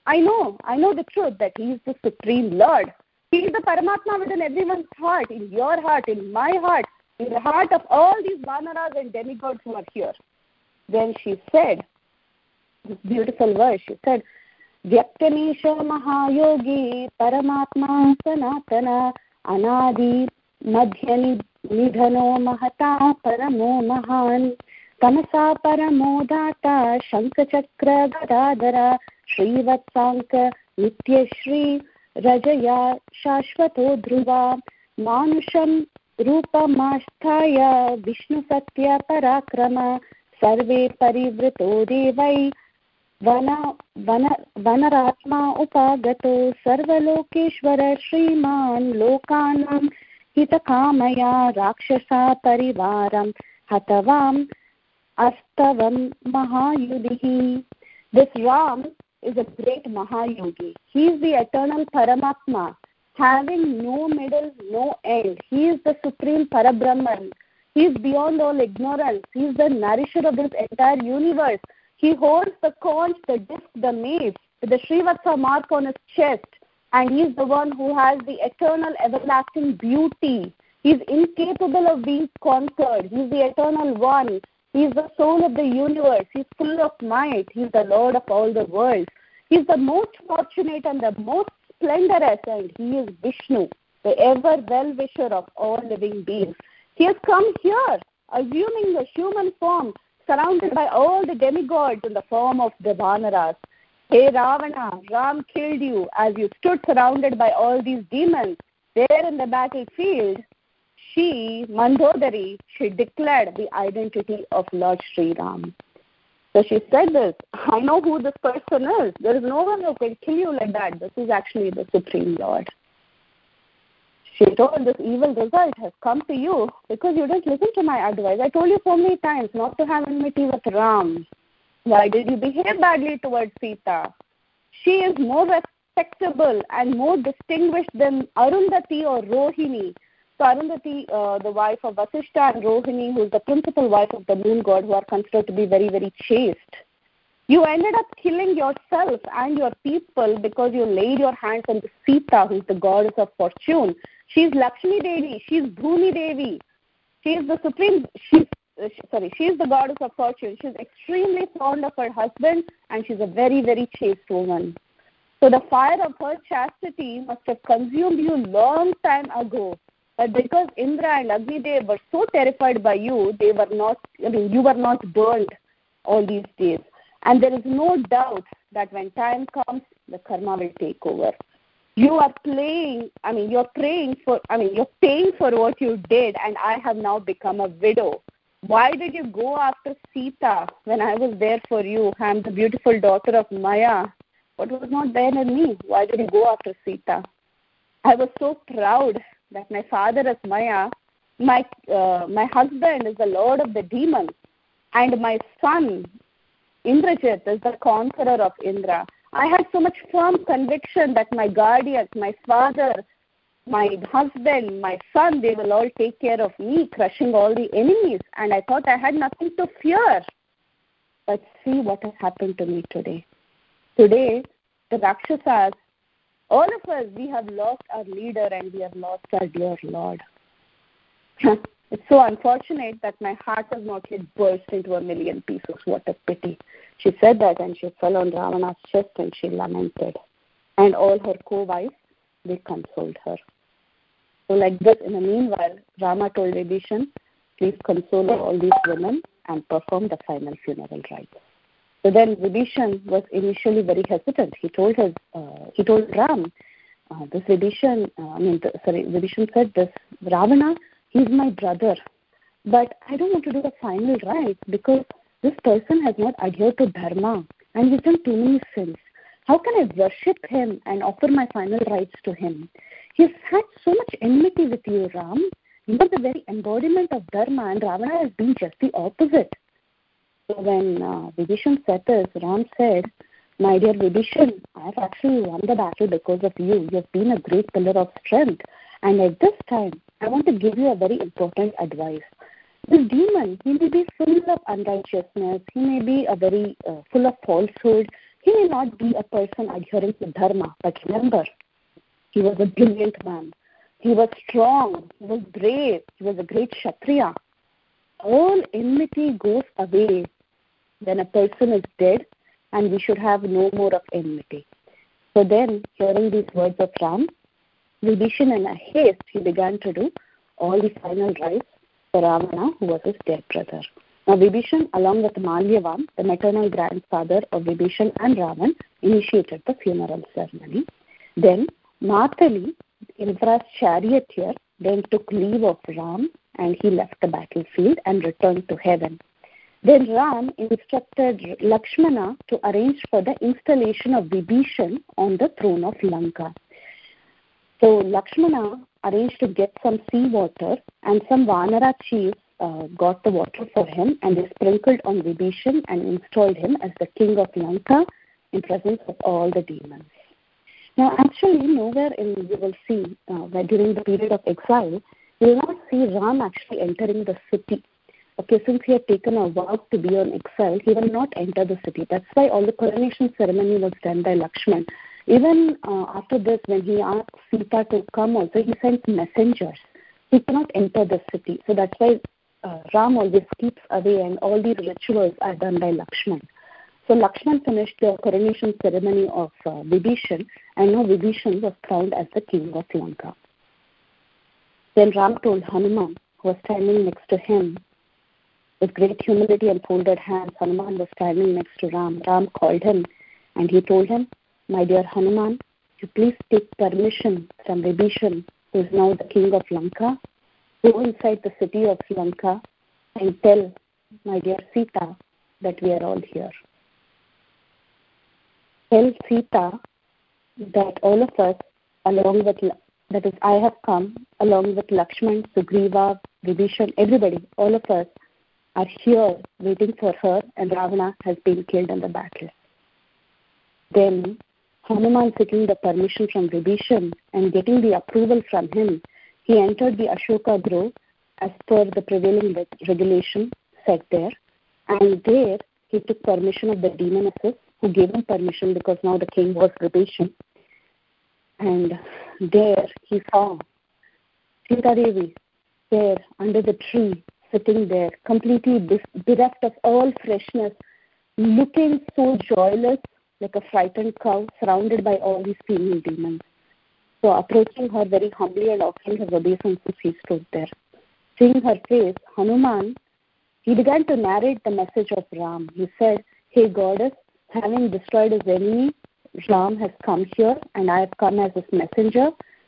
I know, I know the truth that he is the Supreme Lord. He is the Paramatma within everyone's heart, in your heart, in my heart, in the heart of all these Vanaras and demigods who are here. Then she said, this beautiful verse, she said, Vyaktanisha Mahayogi Paramatma Sanatana Anadi Madhyani Nidhano Mahata Paramo Mahan Tamasa Paramo Data Shankachakra Gadadara Srivatsanka Nityashri Rajaya Shashvato Dhruva Manusham Rupamashthaya Vishnu Satya Parakrama Sarve Parivrito Devai Vana, vana, Vanaratma Upagato Sarvalokeshwara Shriman Lokanam Hitakamaya Rakshasa Parivaram Hatavam Astavam Mahayudihi. This Ram is a great Mahayogi. He is the eternal Paramatma, having no middle, no end. He is the supreme Parabrahman. He is beyond all ignorance. He is the nourisher of this entire universe. He holds the conch, the disc, the mace, with the Srivatsa mark on his chest. And he is the one who has the eternal, everlasting beauty. He is incapable of being conquered. He is the eternal one. He is the soul of the universe. He is full of might. He is the Lord of all the worlds. He is the most fortunate and the most splendorous. And he is Vishnu, the ever well-wisher of all living beings. He has come here, assuming the human form, surrounded by all the demigods in the form of the Vanaras. Hey Ravana, Ram killed you as you stood surrounded by all these demons. There in the battlefield, she, Mandodari, she declared the identity of Lord Sri Ram. So she said this, I know who this person is. There is no one who can kill you like that. This is actually the Supreme Lord. She told, this evil result has come to you because you didn't listen to my advice. I told you so many times not to have enmity with Ram. Why did you behave badly towards Sita? She is more respectable and more distinguished than Arundhati or Rohini. So Arundhati, uh, the wife of Vasishtha, and Rohini, who is the principal wife of the moon god, who are considered to be very, very chaste. You ended up killing yourself and your people because you laid your hands on Sita, who is the goddess of fortune. She is Lakshmi Devi. She is Bhumi Devi. She is the supreme. She, uh, sorry, she is the goddess of fortune. She is extremely fond of her husband, and she is a very, very chaste woman. So the fire of her chastity must have consumed you long time ago. But because Indra and Agni Dev were so terrified by you, they were not. I mean, you were not burned all these days. And there is no doubt that when time comes, the karma will take over. You are playing, I mean, you're praying for, I mean, you're paying for what you did, and I have now become a widow. Why did you go after Sita when I was there for you? I am the beautiful daughter of Maya. What was not there in me? Why did you go after Sita? I was so proud that my father is Maya, my, uh, my husband is the lord of the demons, and my son, Indrajit, is the conqueror of Indra. I had so much firm conviction that my guardians, my father, my husband, my son, they will all take care of me, crushing all the enemies. And I thought I had nothing to fear. But see what has happened to me today. Today, the Rakshasas, all of us, we have lost our leader and we have lost our dear Lord. It's so unfortunate that my heart has not yet burst into a million pieces. What a pity. She said that and she fell on Ravana's chest and she lamented. And all her co-wives, they consoled her. So like this, in the meanwhile, Rama told Vibhishan, please console all these women and perform the final funeral rites. So then Vibhishan was initially very hesitant. He told her, uh, he told Ram, uh, this Vibhishan, uh, I mean, th- sorry, Vibhishan said this, Ravana, he's my brother, but I don't want to do the final rites because this person has not adhered to dharma and he's done too many sins. How can I worship him and offer my final rites to him? He's had so much enmity with you, Ram. You are the very embodiment of dharma, and Ravana has been just the opposite. So when uh, Vibhishan said this, Ram said, my dear Vibhishan, I have actually won the battle because of you. You have been a great pillar of strength. And at this time, I want to give you a very important advice. This demon, he may be full of unrighteousness. He may be a very uh, full of falsehood. He may not be a person adhering to dharma, but remember, he was a brilliant man. He was strong. He was brave. He was a great Kshatriya. All enmity goes away when a person is dead, and we should have no more of enmity. So then, hearing these words of Ram, Vibhishan in a haste, he began to do all the final rites for Ravana, who was his dead brother. Now, Vibhishan, along with Malyavan, the maternal grandfather of Vibhishan and Ravan, initiated the funeral ceremony. Then, Matali, Indra's charioteer, then took leave of Ram and he left the battlefield and returned to heaven. Then Ram instructed Lakshmana to arrange for the installation of Vibhishan on the throne of Lanka. So Lakshmana arranged to get some sea water, and some Vanara chiefs uh, got the water for him, and they sprinkled on Vibhishan and installed him as the king of Lanka in presence of all the demons. Now, actually, nowhere in you will see uh, that during the period of exile, you will not see Ram actually entering the city. Okay, since he had taken a vow to be on exile, he will not enter the city. That's why all the coronation ceremony was done by Lakshman. Even uh, after this, when he asked Sita to come also, he sent messengers. He cannot enter the city. So that's why uh, Ram always keeps away, and all these rituals are done by Lakshman. So Lakshman finished the coronation ceremony of uh, Vibhishan, and now Vibhishan was crowned as the king of Lanka. Then Ram told Hanuman, who was standing next to him, with great humility and folded hands. Hanuman was standing next to Ram. Ram called him, and he told him, "My dear Hanuman, you please take permission from Vibhishan, who is now the king of Lanka. Go inside the city of Lanka and tell my dear Sita that we are all here. Tell Sita that all of us, along with, that is, I have come along with Lakshman, Sugriva, Vibhishan, everybody, all of us are here waiting for her, and Ravana has been killed in the battle." Then Hanuman, seeking the permission from Vibhishan and getting the approval from him, he entered the Ashoka Grove as per the prevailing regulation set there, and there he took permission of the demonesses, who gave him permission because now the king was Vibhishan. And there he saw Sita Devi there under the tree, sitting there, completely bereft of all freshness, looking so joyless, like a frightened cow, surrounded by all these female demons. So approaching her very humbly and offering his obeisances, he stood there. Seeing her face, Hanuman, he began to narrate the message of Ram. He said, "Hey goddess, having destroyed his enemy, Ram has come here, and I have come as his messenger.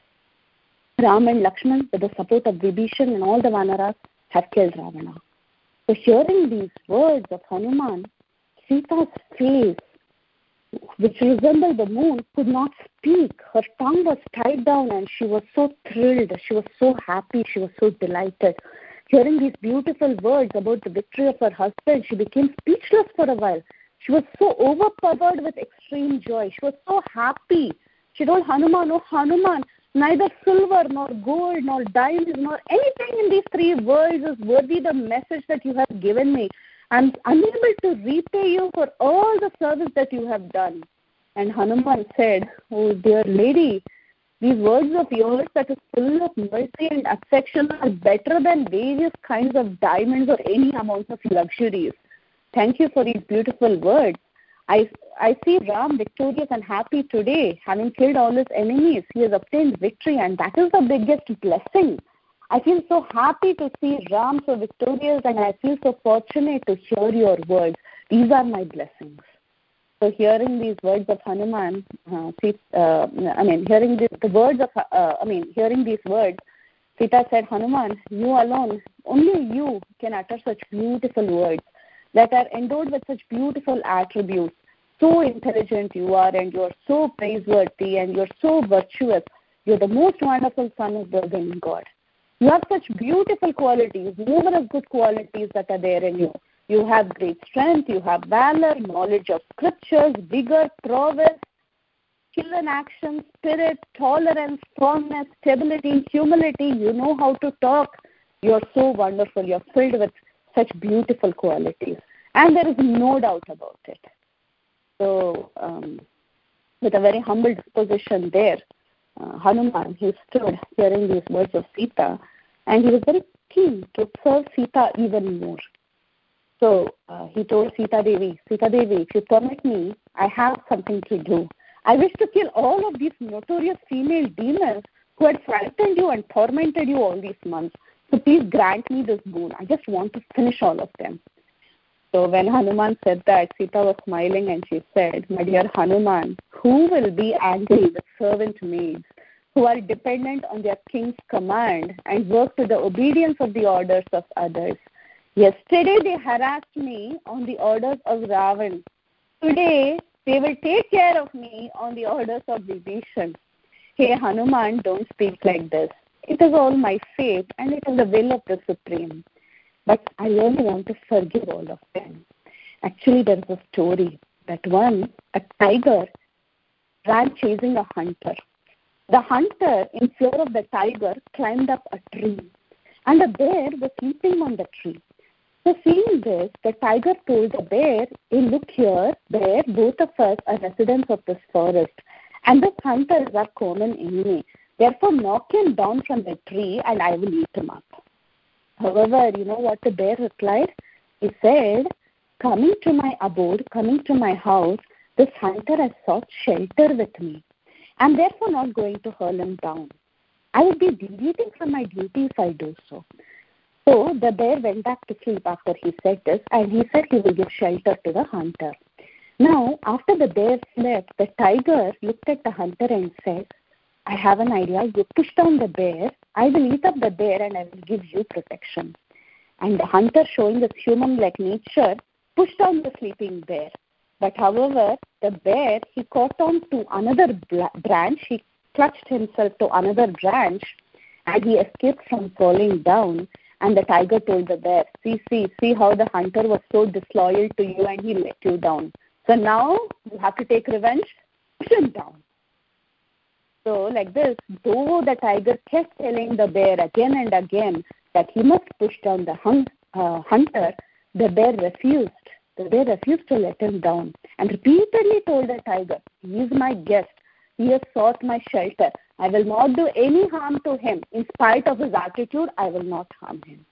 Ram and Lakshman, with the support of Vibhishan and all the Vanaras, have killed Ravana." So hearing these words of Hanuman, Sita's face, which resembled the moon, could not speak. Her tongue was tied down, and she was so thrilled. She was so happy. She was so delighted. Hearing these beautiful words about the victory of her husband, she became speechless for a while. She was so overpowered with extreme joy. She was so happy. She told Hanuman, "Oh Hanuman, neither silver nor gold nor diamonds nor anything in these three worlds is worthy the message that you have given me. I'm unable to repay you for all the service that you have done." And Hanuman said, "Oh dear lady, these words of yours that is full of mercy and affection are better than various kinds of diamonds or any amount of luxuries. Thank you for these beautiful words. I, I see Ram victorious and happy today, having killed all his enemies. He has obtained victory, and that is the biggest blessing. I feel so happy to see Ram so victorious, and I feel so fortunate to hear your words. These are my blessings." So hearing these words of Hanuman, uh, uh, I mean, hearing this, the words of, uh, I mean, hearing these words, Sita said, "Hanuman, you alone, only you can utter such beautiful words that are endowed with such beautiful attributes. So intelligent you are, and you are so praiseworthy, and you are so virtuous. You are the most wonderful son of the living God. You have such beautiful qualities, numerous good qualities that are there in you. You have great strength, you have valor, knowledge of scriptures, vigor, prowess, skill in action, spirit, tolerance, firmness, stability, humility. You know how to talk. You are so wonderful. You are filled with such beautiful qualities. And there is no doubt about it. So, um, with a very humble disposition there, uh, Hanuman, he stood hearing these words of Sita, and he was very keen to serve Sita even more. So uh, he told Sita Devi, Sita Devi, if you permit me, I have something to do. I wish to kill all of these notorious female demons who had frightened you and tormented you all these months. So please grant me this boon. I just want to finish all of them. So when Hanuman said that, Sita was smiling and she said, my dear Hanuman, who will be angry with servant maids who are dependent on their king's command and work to the obedience of the orders of others? Yesterday they harassed me on the orders of Ravan. Today they will take care of me on the orders of Vibhishan. Hey Hanuman, don't speak like this. It is all my fate and it is the will of the Supreme. But I really want to forgive all of them. Actually, there is a story that once a tiger ran chasing a hunter. The hunter, in fear of the tiger, climbed up a tree, and a bear was sleeping on the tree. So seeing this, the tiger told the bear, hey, look here, bear, both of us are residents of this forest, and this hunter is our common enemy. Therefore, knock him down from the tree, and I will eat him up. However, you know what the bear replied? He said, coming to my abode, coming to my house, this hunter has sought shelter with me. I am therefore not going to hurl him down. I would be deviating from my duty if I do so. So the bear went back to sleep after he said this, and he said he will give shelter to the hunter. Now, after the bear slept, the tiger looked at the hunter and said, I have an idea. You push down the bear. I will eat up the bear and I will give you protection. And the hunter, showing his human-like nature, pushed down the sleeping bear. But however, the bear, he caught on to another branch. He clutched himself to another branch and he escaped from falling down. And the tiger told the bear, see, see, see how the hunter was so disloyal to you and he let you down. So now you have to take revenge. Push him down. So like this, though the tiger kept telling the bear again and again that he must push down the hun- uh, hunter, the bear refused. The bear refused to let him down and repeatedly told the tiger, he is my guest. He has sought my shelter. I will not do any harm to him. In spite of his attitude, I will not harm him.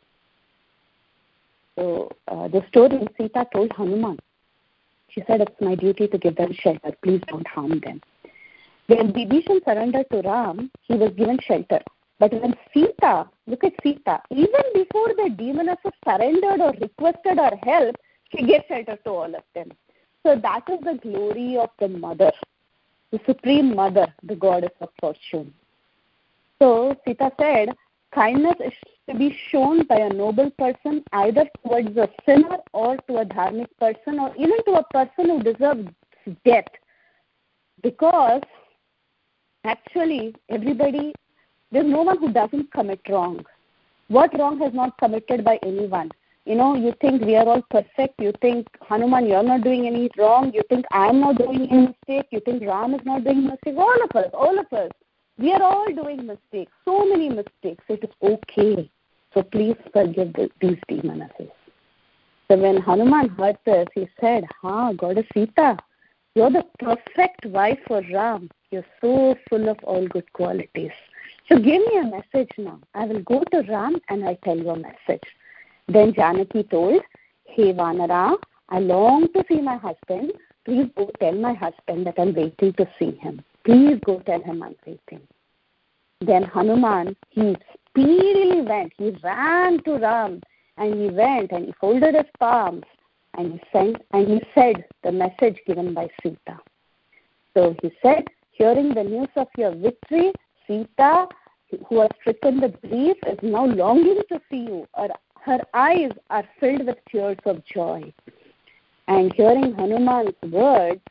So uh, the story Sita told Hanuman. She said, it's my duty to give them shelter. Please don't harm them. When Vibhishan surrendered to Ram, he was given shelter. But when Sita, look at Sita, even before the demonesses surrendered or requested her help, she gave shelter to all of them. So that is the glory of the mother, the supreme mother, the goddess of fortune. So Sita said, kindness is to be shown by a noble person either towards a sinner or to a dharmic person or even to a person who deserves death. Because actually, everybody, there's no one who doesn't commit wrong. What wrong has not committed by anyone? You know, you think we are all perfect. You think, Hanuman, you're not doing any wrong. You think I'm not doing any mistake. You think Ram is not doing mistake. All of us, all of us. We are all doing mistakes. So many mistakes. It is okay. So please forgive the, these demonesses. So when Hanuman heard this, he said, Ha, Goddess Sita, you're the perfect wife for Ram. You're so full of all good qualities. So give me a message now. I will go to Ram and I'll tell you a message. Then Janaki told, Hey Vanara, I long to see my husband. Please go tell my husband that I'm waiting to see him. Please go tell him I'm waiting. Then Hanuman, he speedily went. He ran to Ram and he went and he folded his palms and he sent and he said the message given by Sita. So he said, hearing the news of your victory, Sita, who has stricken with grief, is now longing to see you. Her, her eyes are filled with tears of joy. And hearing Hanuman's words,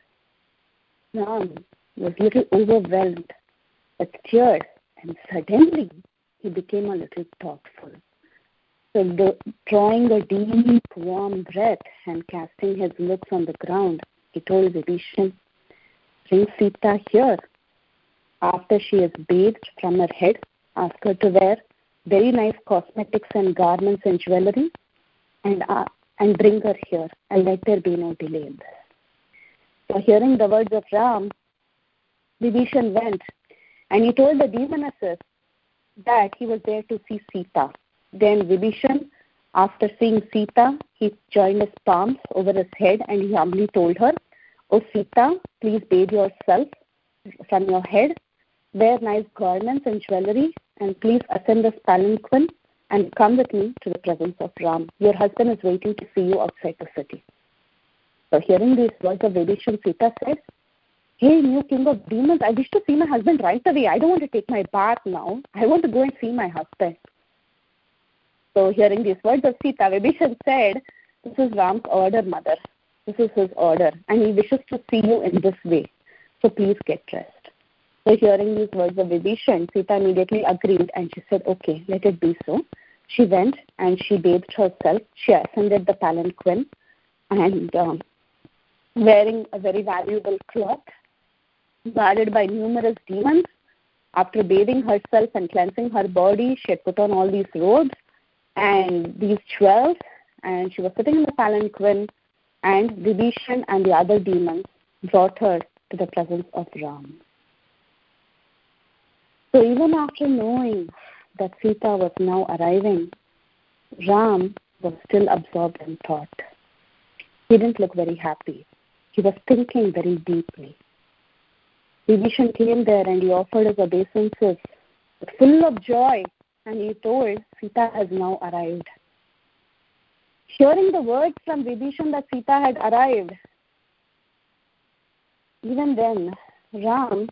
Ram was a little overwhelmed with tears, and suddenly he became a little thoughtful. So the, drawing a deep, warm breath and casting his looks on the ground, he told Vibhishan, bring Sita here. After she is bathed from her head, ask her to wear very nice cosmetics and garments and jewelry, and uh, and bring her here, and let there be no delay in this. So hearing the words of Ram, Vibhishan went and he told the demonesses that he was there to see Sita. Then Vibhishan, after seeing Sita, he joined his palms over his head and he humbly told her, "O Sita, please bathe yourself from your head, wear nice garments and jewelry, and please ascend this palanquin and come with me to the presence of Ram. Your husband is waiting to see you outside the city." So hearing these words of Vibhishan, Sita said, "Hey, new king of demons, I wish to see my husband right away. I don't want to take my bath now. I want to go and see my husband." So hearing these words of Sita, Vibhishan said, "This is Ram's order, mother. This is his order, and he wishes to see you in this way. So please get dressed." So hearing these words of Vibhishan, Sita immediately agreed and she said, "Okay, let it be so." She went and she bathed herself. She ascended the palanquin and um, wearing a very valuable cloth, guarded by numerous demons. After bathing herself and cleansing her body, she had put on all these robes and these jewels, and she was sitting in the palanquin, and Vibhishan and the other demons brought her to the presence of Ram. So even after knowing that Sita was now arriving, Ram was still absorbed in thought. He didn't look very happy. He was thinking very deeply. Vibhishan came there and he offered his obeisances full of joy, and he told, "Sita has now arrived." Hearing the words from Vibhishan that Sita had arrived, even then, Ram,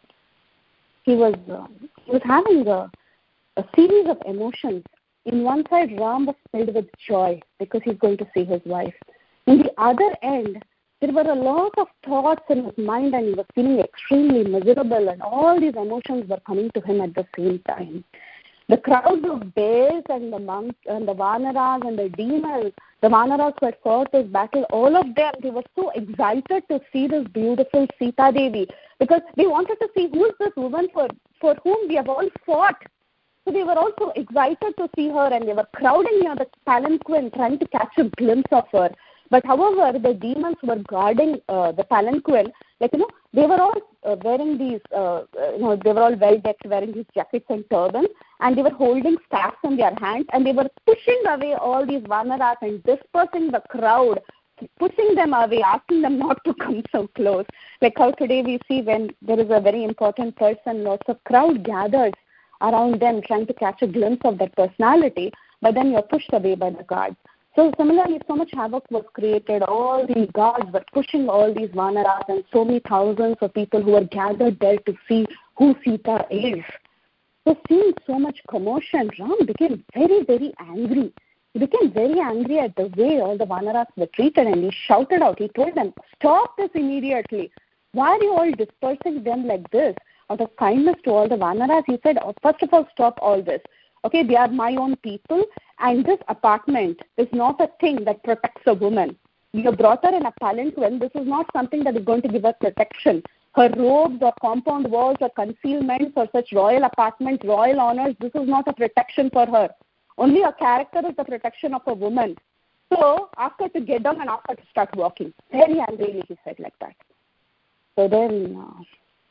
he was, uh, he was having a, a series of emotions. In one side, Ram was filled with joy because he's going to see his wife. In the other end, there were a lot of thoughts in his mind and he was feeling extremely miserable, and all these emotions were coming to him at the same time. The crowds of bears and the monks and the Vanaras and the demons, the Vanaras who had fought this battle, all of them, they were so excited to see this beautiful Sita Devi because they wanted to see who is this woman for, for whom we have all fought. So they were also excited to see her, and they were crowding near the palanquin trying to catch a glimpse of her. But however, the demons were guarding uh, the palanquin, like, you know, they were all uh, wearing these, uh, you know, they were all well-decked, wearing these jackets and turbans, and they were holding staffs in their hands, and they were pushing away all these Vanaras and dispersing the crowd, pushing them away, asking them not to come so close. Like how today we see when there is a very important person, lots of crowd gathers around them trying to catch a glimpse of that personality, but then you're pushed away by the guards. So similarly, so much havoc was created. All these guards were pushing all these Vanaras, and so many thousands of people who were gathered there to see who Sita is. So seeing so much commotion, Ram became very, very angry. He became very angry at the way all the Vanaras were treated, and he shouted out. He told them, "Stop this immediately. Why are you all dispersing them like this?" Out of kindness to all the Vanaras, he said, oh, first of all, stop all this. Okay, they are my own people, and this apartment is not a thing that protects a woman. You have brought her in a palanquin. This is not something that is going to give her protection. Her robes or compound walls or concealments or such royal apartments, royal honors, this is not a protection for her. Only a character is the protection of a woman. So ask her to get down and ask her to start walking. Very angrily he said like that. So then uh,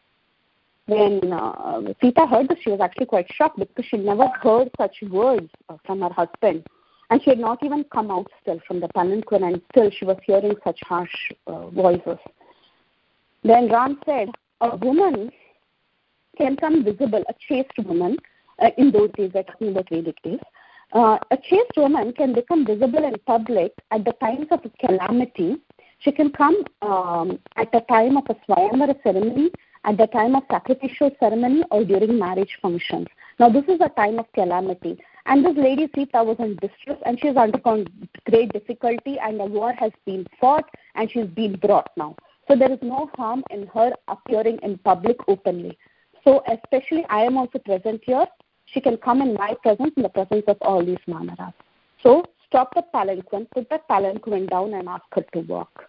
when uh, Sita heard this, she was actually quite shocked because she never heard such words uh, from her husband. And she had not even come out still from the palanquin, and still she was hearing such harsh uh, voices. Then Ram said, a woman can come visible, a chaste woman, uh, in those days, we're talking about Vedic days, uh, a chaste woman can become visible in public at the times of a calamity. She can come um, at the time of a Swayamvara ceremony, at the time of sacrificial ceremony, or during marriage functions. Now, this is a time of calamity. And this lady Sita was in distress, and she has undergone great difficulty, and a war has been fought, and she's been brought now. So there is no harm in her appearing in public openly. So especially I am also present here. She can come in my presence, in the presence of all these Vanaras. So stop the palanquin, put the palanquin down, and ask her to walk.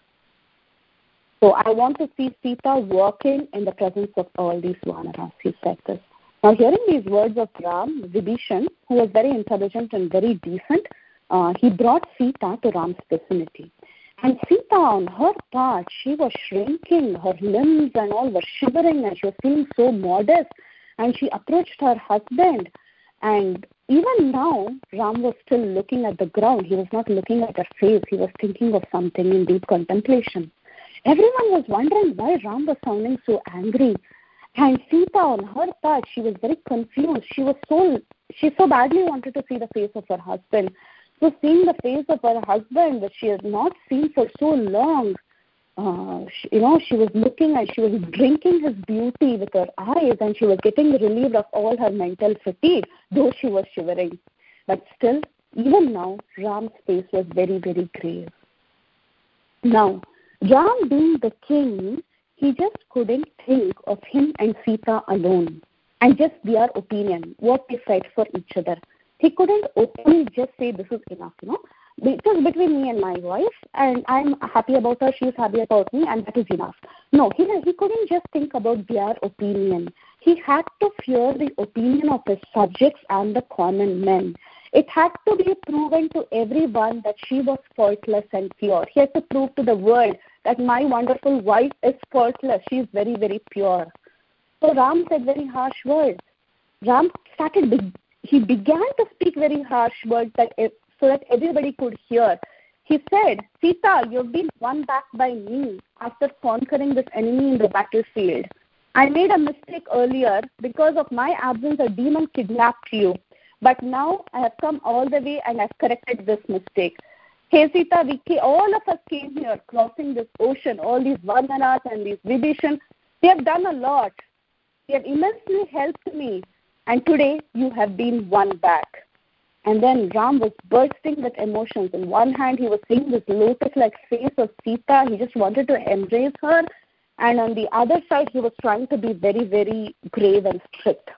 So I want to see Sita walking in the presence of all these Vanaras, he said this. Now hearing these words of Ram, Vibhishan, who was very intelligent and very decent, uh, he brought Sita to Ram's vicinity. And Sita, on her part, she was shrinking, her limbs and all were shivering, and she was feeling so modest. And she approached her husband. And even now, Ram was still looking at the ground. He was not looking at her face. He was thinking of something in deep contemplation. Everyone was wondering why Ram was sounding so angry. And Sita, on her part, she was very confused. She was so, she so badly wanted to see the face of her husband. So seeing the face of her husband that she had not seen for so long, uh, she, you know, she was looking and she was drinking his beauty with her eyes, and she was getting relieved of all her mental fatigue, though she was shivering. But still, even now, Ram's face was very, very grave. Now, Ram being the king, he just couldn't think of him and Sita alone and just their opinion, what they said for each other. He couldn't openly just say this is enough, you know. It is between me and my wife, and I'm happy about her, she's happy about me, and that is enough. No, he, he couldn't just think about their opinion. He had to fear the opinion of his subjects and the common men. It had to be proven to everyone that she was faultless and pure. He had to prove to the world that my wonderful wife is faultless. She is very, very pure. So Ram said very harsh words. Ram started, be- he began to speak very harsh words that so that everybody could hear. He said, Sita, you've been won back by me after conquering this enemy in the battlefield. I made a mistake earlier. Because of my absence, a demon kidnapped you. But now I have come all the way and I've corrected this mistake. Hey Sita, we came, all of us came here crossing this ocean, all these Vandanas and these Vibhishan. They have done a lot. They have immensely helped me. And today you have been won back. And then Ram was bursting with emotions. In one hand, he was seeing this lotus-like face of Sita. He just wanted to embrace her. And on the other side, he was trying to be very, very grave and strict.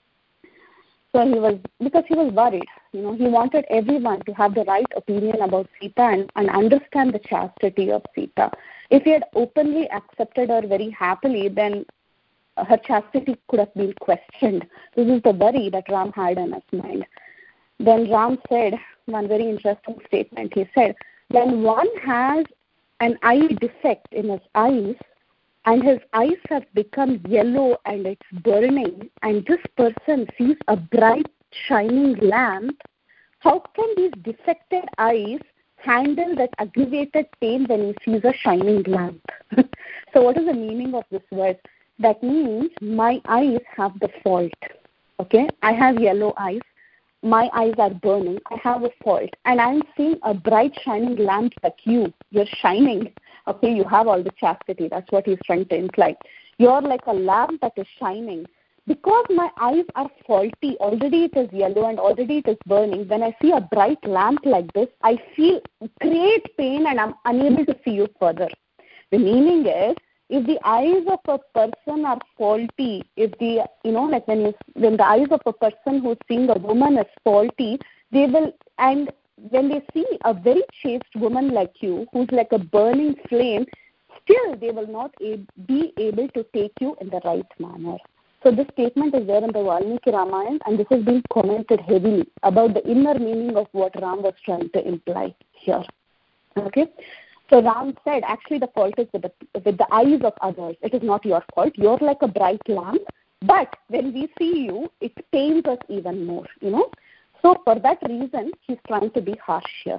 So he was, because he was worried, you know, he wanted everyone to have the right opinion about Sita and, and understand the chastity of Sita. If he had openly accepted her very happily, then her chastity could have been questioned. This is the worry that Ram had in his mind. Then Ram said one very interesting statement. He said, when one has an eye defect in his eyes, and his eyes have become yellow and it's burning, and this person sees a bright shining lamp, how can these defected eyes handle that aggravated pain when he sees a shining lamp? So what is the meaning of this word? That means my eyes have the fault. Okay, I have yellow eyes. My eyes are burning. I have a fault. And I'm seeing a bright shining lamp like you. You're shining. Okay, you have all the chastity. That's what he's trying to imply. You're like a lamp that is shining. Because my eyes are faulty, already it is yellow and already it is burning. When I see a bright lamp like this, I feel great pain and I'm unable to see you further. The meaning is, if the eyes of a person are faulty, if the, you know, like when you, when the eyes of a person who's seeing a woman is faulty, they will, and when they see a very chaste woman like you, who's like a burning flame, still they will not ab- be able to take you in the right manner. So this statement is there in the Valmiki Ramayana, and this has been commented heavily about the inner meaning of what Ram was trying to imply here. Okay? So Ram said, actually the fault is with the, with the eyes of others. It is not your fault. You're like a bright lamp, but when we see you, it pains us even more, you know. So for that reason, he's trying to be harsh here.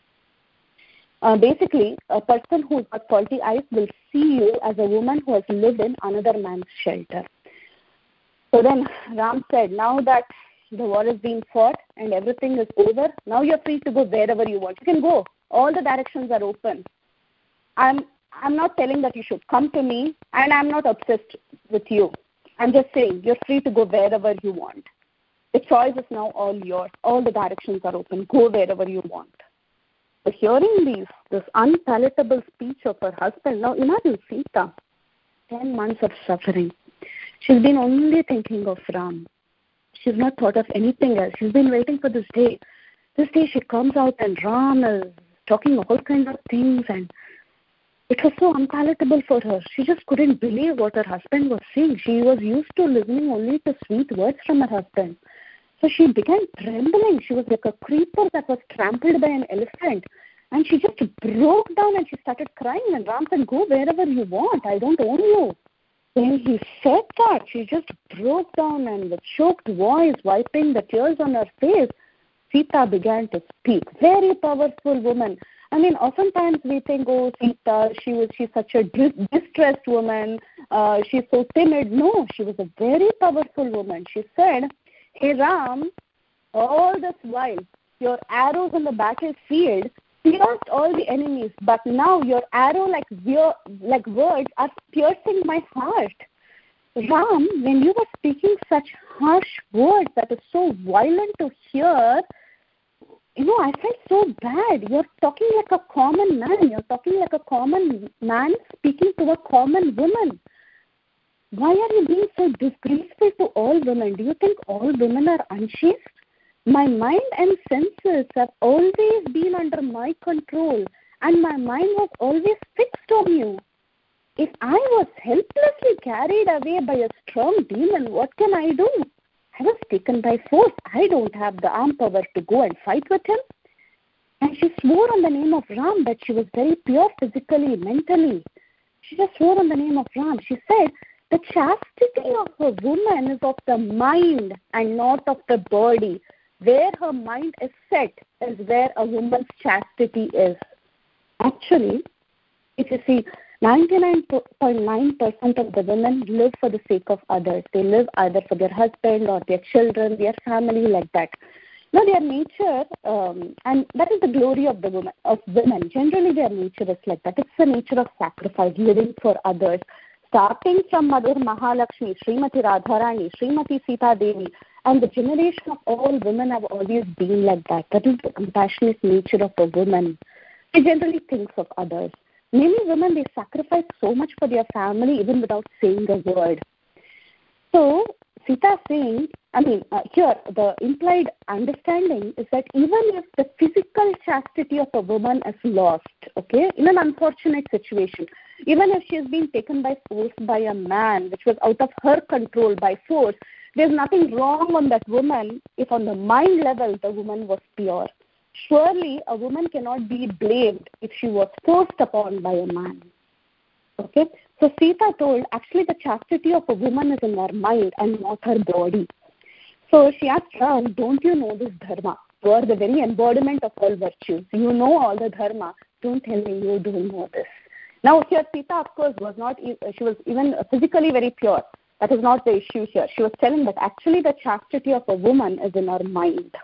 Uh, basically, a person who's got faulty eyes will see you as a woman who has lived in another man's shelter. So then Ram said, now that the war has been fought and everything is over, now you're free to go wherever you want. You can go. All the directions are open. I'm I'm not telling that you should come to me, and I'm not obsessed with you. I'm just saying you're free to go wherever you want. The choice is now all yours. All the directions are open. Go wherever you want. So hearing these, this unpalatable speech of her husband, now imagine Sita, ten months of suffering. She's been only thinking of Ram. She's not thought of anything else. She's been waiting for this day. This day she comes out and Ram is talking all kinds of things, and it was so unpalatable for her. She just couldn't believe what her husband was saying. She was used to listening only to sweet words from her husband. So she began trembling. She was like a creature that was trampled by an elephant. And she just broke down and she started crying. And Ram said, go wherever you want. I don't own you. When he said that, she just broke down and with choked voice, wiping the tears on her face, Sita began to speak. Very powerful woman. I mean, oftentimes we think, oh, Sita, she was she's such a distressed woman. Uh, she's so timid. No, she was a very powerful woman. She said, hey, Ram, all this while, your arrows on the battlefield pierced all the enemies, but now your arrow like like words are piercing my heart. Ram, when you were speaking such harsh words that is so violent to hear, you know, I felt so bad. You're talking like a common man. You're talking like a common man speaking to a common woman. Why are you being so disgraceful to all women? Do you think all women are unchaste? My mind and senses have always been under my control, and my mind was always fixed on you. If I was helplessly carried away by a strong demon, what can I do? I was taken by force. I don't have the arm power to go and fight with him. And she swore on the name of Ram that she was very pure physically, mentally. She just swore on the name of Ram. She said, the chastity of a woman is of the mind and not of the body. Where her mind is set is where a woman's chastity is. Actually, if you see, ninety-nine point nine percent of the women live for the sake of others. They live either for their husband or their children, their family, like that. Now, their nature, um, and that is the glory of the woman, of women. Generally, their nature is like that. It's the nature of sacrifice, living for others. Starting from Mother Mahalakshmi, Srimati Radharani, Srimati Sita Devi, and the generation of all women have always been like that. That is the compassionate nature of a woman. They generally think of others. Many women, they sacrifice so much for their family even without saying a word. So, Sita is saying, I mean, uh, here, the implied understanding is that even if the physical chastity of a woman is lost, okay, in an unfortunate situation, even if she is being taken by force by a man, which was out of her control by force, there's nothing wrong on that woman if on the mind level the woman was pure. Surely a woman cannot be blamed if she was forced upon by a man. Okay? So Sita told, actually the chastity of a woman is in her mind and not her body. So she asked Ram, don't you know this dharma? You are the very embodiment of all virtues. You know all the dharma. Don't tell me you don't know this. Now here Sita, of course, was not, she was even physically very pure. That is not the issue here. She was telling that actually the chastity of a woman is in her mind.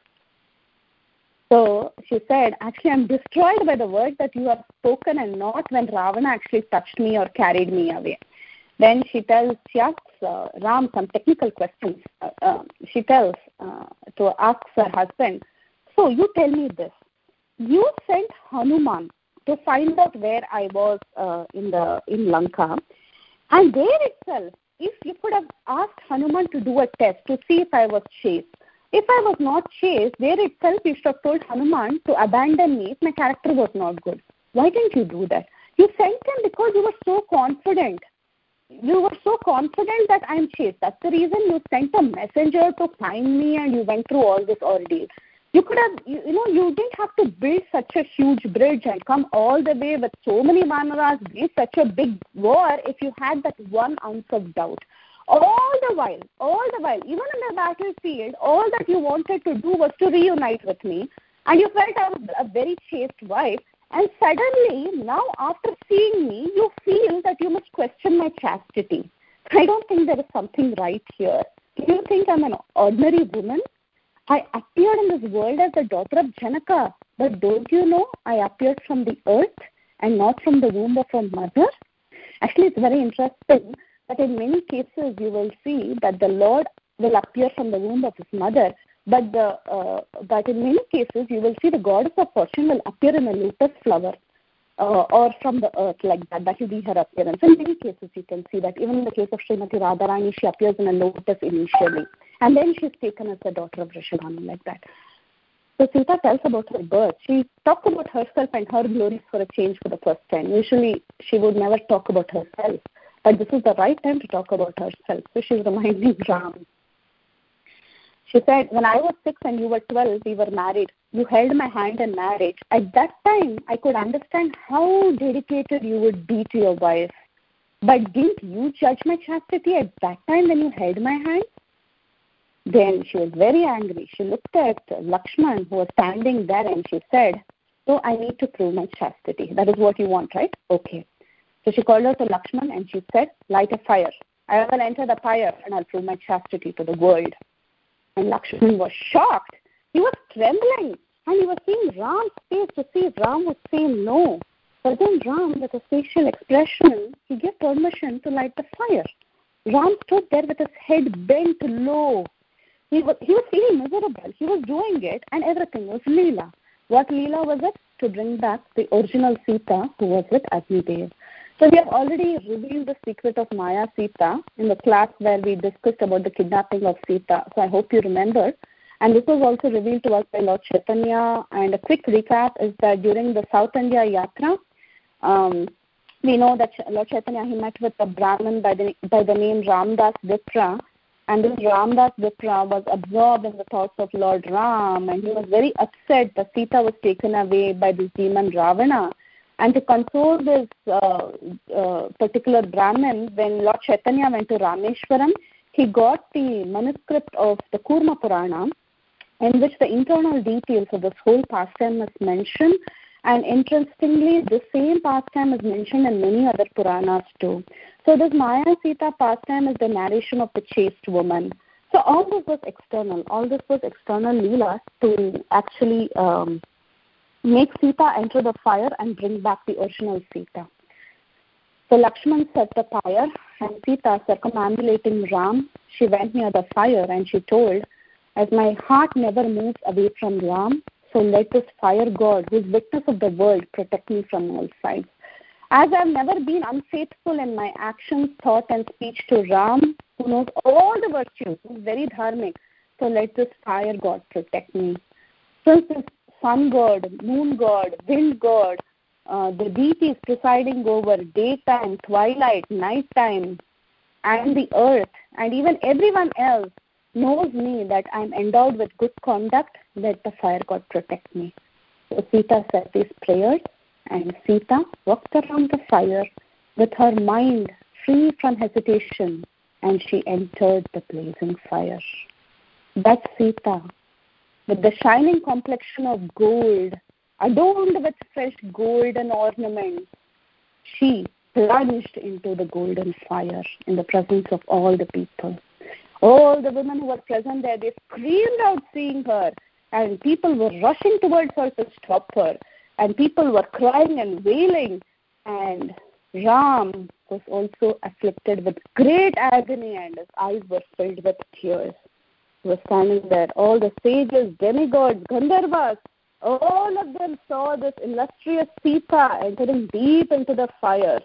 So she said, actually I'm destroyed by the word that you have spoken and not when Ravana actually touched me or carried me away. Then she tells, she asks uh, Ram some technical questions. Uh, uh, she tells uh, to ask her husband, so you tell me this. You sent Hanuman to find out where I was uh, in the in Lanka, and there itself, if you could have asked Hanuman to do a test to see if I was chaste, if I was not chaste, there itself you should have told Hanuman to abandon me if my character was not good. Why didn't you do that? You sent him because you were so confident. You were so confident that I am chaste. That's the reason you sent a messenger to find me and you went through all this ordeal. You could have, you, you know, you didn't have to build such a huge bridge and come all the way with so many Vanaras, be such a big war if you had that one ounce of doubt. All the while, all the while, even in the battlefield, all that you wanted to do was to reunite with me, and you felt I was a very chaste wife, and suddenly, now after seeing me, you feel that you must question my chastity. I don't think there is something right here. Do you think I'm an ordinary woman? I appeared in this world as the daughter of Janaka, but don't you know I appeared from the earth and not from the womb of a mother? Actually, it's very interesting that in many cases you will see that the Lord will appear from the womb of his mother, but the uh, but in many cases you will see the goddess of fortune will appear in a lotus flower uh, or from the earth, like that. That will be her appearance. In many cases you can see that. Even in the case of Srimati Radharani, she appears in a lotus initially, and then she's taken as the daughter of Rishabhanu, like that. So Sita tells about her birth. She talked about herself and her glories for a change for the first time. Usually she would never talk about herself, but this is the right time to talk about herself. So she's reminding Ram. She said, when I was six and you were twelve, we were married. you held my hand in marriage, at that time I could understand how dedicated you would be to your wife. But didn't you judge my chastity at that time when you held my hand? Then she was very angry. She looked at Lakshman, who was standing there, and she said, so I need to prove my chastity. That is what you want, right? Okay. So she called out to Lakshman and she said, light a fire. I will enter the fire and I'll prove my chastity to the world. And Lakshman was shocked. He was trembling and he was seeing Ram's face to see if Ram would say no. But then Ram, with a facial expression, he gave permission to light the fire. Ram stood there with his head bent low. He was, he was feeling miserable. He was doing it and everything was Leela. What Leela was it? To bring back the original Sita who was with Agnidev. So we have already revealed the secret of Maya Sita in the class where we discussed about the kidnapping of Sita. So I hope you remember. And this was also revealed to us by Lord Chaitanya. And a quick recap is that during the South India Yatra, um, we know that Lord Chaitanya, he met with a Brahmin by the, by the name Ramdas Vipra. And this Ramdas Vipra was absorbed in the thoughts of Lord Ram. And he was very upset that Sita was taken away by this demon Ravana. And to console this uh, uh, particular Brahmin, when Lord Chaitanya went to Rameshwaram, he got the manuscript of the Kurma Purana, in which the internal details of this whole pastime is mentioned. And interestingly, the same pastime is mentioned in many other Puranas too. So this Maya Sita pastime is the narration of the chaste woman. So all this was external. All this was external Leela to actually um, make Sita enter the fire and bring back the original Sita. So Lakshman set the fire and Sita, circumambulating Ram, she went near the fire and she told, as my heart never moves away from Ram, so let this fire god, who is witness of the world, protect me from all sides. As I have never been unfaithful in my actions, thought and speech to Ram, who knows all the virtues, who is very dharmic, so let this fire god protect me. Since this sun god, moon god, wind god, uh, the deities presiding over daytime, twilight, nighttime, and the earth, and even everyone else knows me that I am endowed with good conduct, let the fire god protect me. So Sita said these prayers, and Sita walked around the fire with her mind free from hesitation, and she entered the blazing fire. That's Sita, with the shining complexion of gold, adorned with fresh golden ornaments. She plunged into the golden fire in the presence of all the people. All the women who were present there, they screamed out seeing her, and people were rushing towards her to stop her, and people were crying and wailing, and Ram was also afflicted with great agony, and his eyes were filled with tears. He was standing there. All the sages, demigods, Gandharvas, all of them saw this illustrious Sita entering deep into the fire.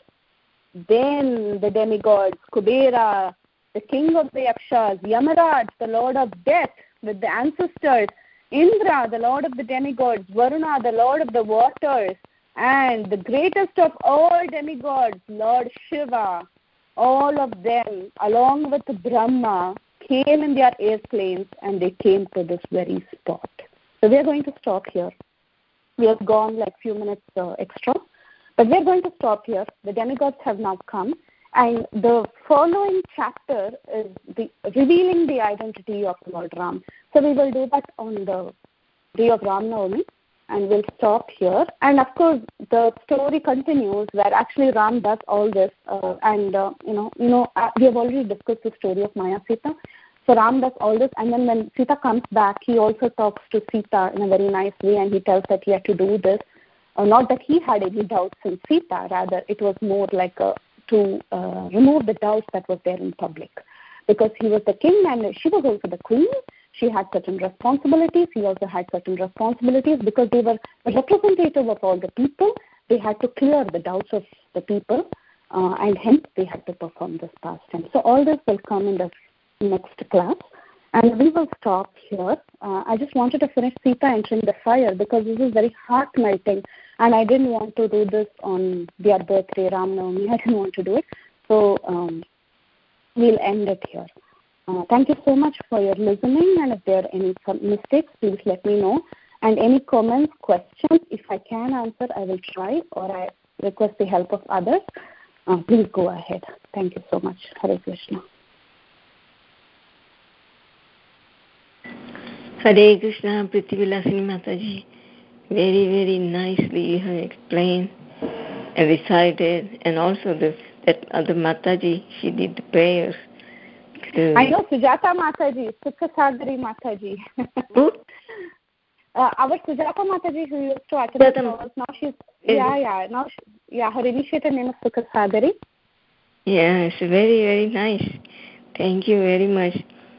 Then the demigods, Kubera, the king of the Yakshas, Yamaraj, the lord of death with the ancestors, Indra, the lord of the demigods, Varuna, the lord of the waters, and the greatest of all demigods, Lord Shiva, all of them, along with Brahma, came in their airplanes and they came to this very spot. So we are going to stop here. We have gone like few minutes uh, extra, but we are going to stop here. The demigods have now come. And the following chapter is the revealing the identity of Lord Ram. So we will do that on the day of Ram Navami, and we'll stop here. And of course, the story continues where actually Ram does all this. Uh, and uh, you know, you know, uh, we have already discussed the story of Maya Sita. So Ram does all this, and then when Sita comes back, he also talks to Sita in a very nice way, and he tells that he had to do this. Uh, not that he had any doubts in Sita, rather it was more like a to uh, remove the doubts that was there in public, because he was the king and she was also the queen. She had certain responsibilities. He also had certain responsibilities because they were a representative of all the people. They had to clear the doubts of the people, uh, and hence they had to perform this pastime. So all this will come in the next class, and we will stop here. Uh, I just wanted to finish Sita entering the fire because this is very heart-melting. And I didn't want to do this on their birthday, Ram Navami. I didn't want to do it. So um, we'll end it here. Uh, thank you so much for your listening. And if there are any mistakes, please let me know. And any comments, questions, if I can answer, I will try, or I request the help of others. Uh, please go ahead. Thank you so much. Hare Krishna. Hare Krishna, Prithvilasini Mataji. Very, very nicely you have explained and recited, and also the that other Mataji, she did the prayers. To... I know Sujata Mataji, Sukha Sadhari Mataji. Who? Uh, our Sujata Mataji, who used to attend the calls, now she's, yeah, yeah, now, she, yeah, her initiator name is Sukha Sadhari. Yeah, it's very, very nice. Thank you very much.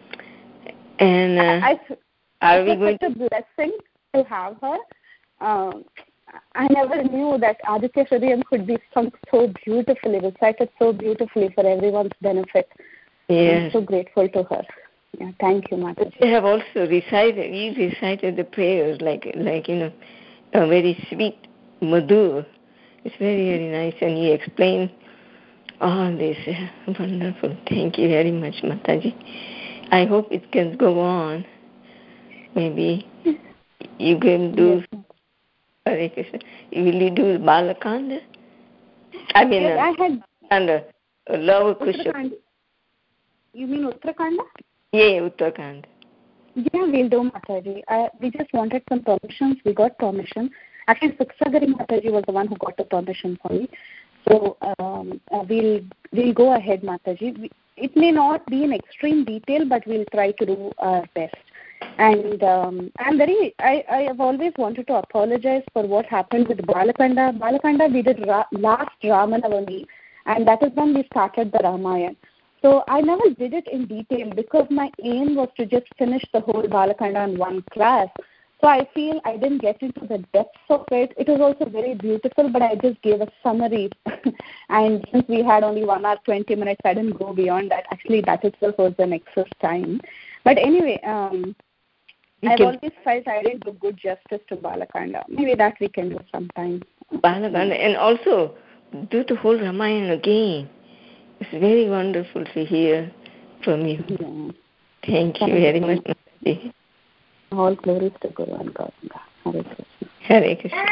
And uh, I, I, are we going to... It's such a blessing to have her. Uh, I never knew that Aditya Hridayam could be sung so beautifully, recited so beautifully for everyone's benefit. Yes. I'm so grateful to her. Yeah, thank you, Mataji. They have also recited, you recited the prayers like, like you know, a very sweet, madhur. It's very, very nice, and you explained all this. Wonderful. Thank you very much, Mataji. I hope it can go on. Maybe you can do, yes. Hare Krishna, will you do Balakanda? I mean, yes, I had under Lava Kusha. You mean Uttarakhand? Yeah, Uttarakhand. Yeah, we'll do, Mataji. I, we just wanted some permissions. We got permission. Actually, Sukhsadhari Mataji was the one who got the permission for me. So um, uh, we'll we'll go ahead, Mataji. We, it may not be in extreme detail, but we'll try to do our best. And um, I'm very. I, I have always wanted to apologize for what happened with Balakanda. Balakanda we did ra- last Ramanavami, and that is when we started the Ramayana. So I never did it in detail because my aim was to just finish the whole Balakanda in one class. So I feel I didn't get into the depths of it. It was also very beautiful, but I just gave a summary. And since we had only one hour, twenty minutes, I didn't go beyond that. Actually, that itself was an excess time. But anyway, um, I've can... always felt I didn't do good justice to Balakanda. Maybe that we can do sometime. Balakanda, and also do the whole Ramayana again. It's very wonderful to hear from you. Yeah. Thank you very much, Mataji. All glories to Guru and God. Hare Krishna. Hare Krishna.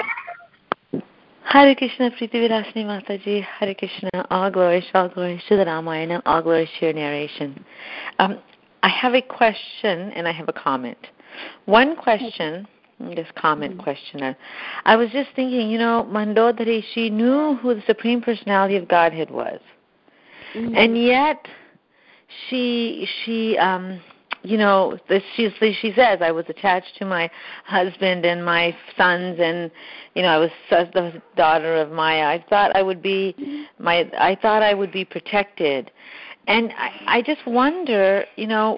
Hare Krishna, Prithvilasini Mataji. Hare Krishna. All glories, all glories to the Ramayana. All glories to your narration. Um, I have a question and I have a comment. One question, this comment mm-hmm. question. I was just thinking, you know, Mandodari, she knew who the Supreme Personality of Godhead was. Mm-hmm. And yet, she, she, um, you know, this, she, she says, I was attached to my husband and my sons, and, you know, I was the daughter of Maya. I thought I would be, my, I thought I would be protected, and I, I just wonder, you know,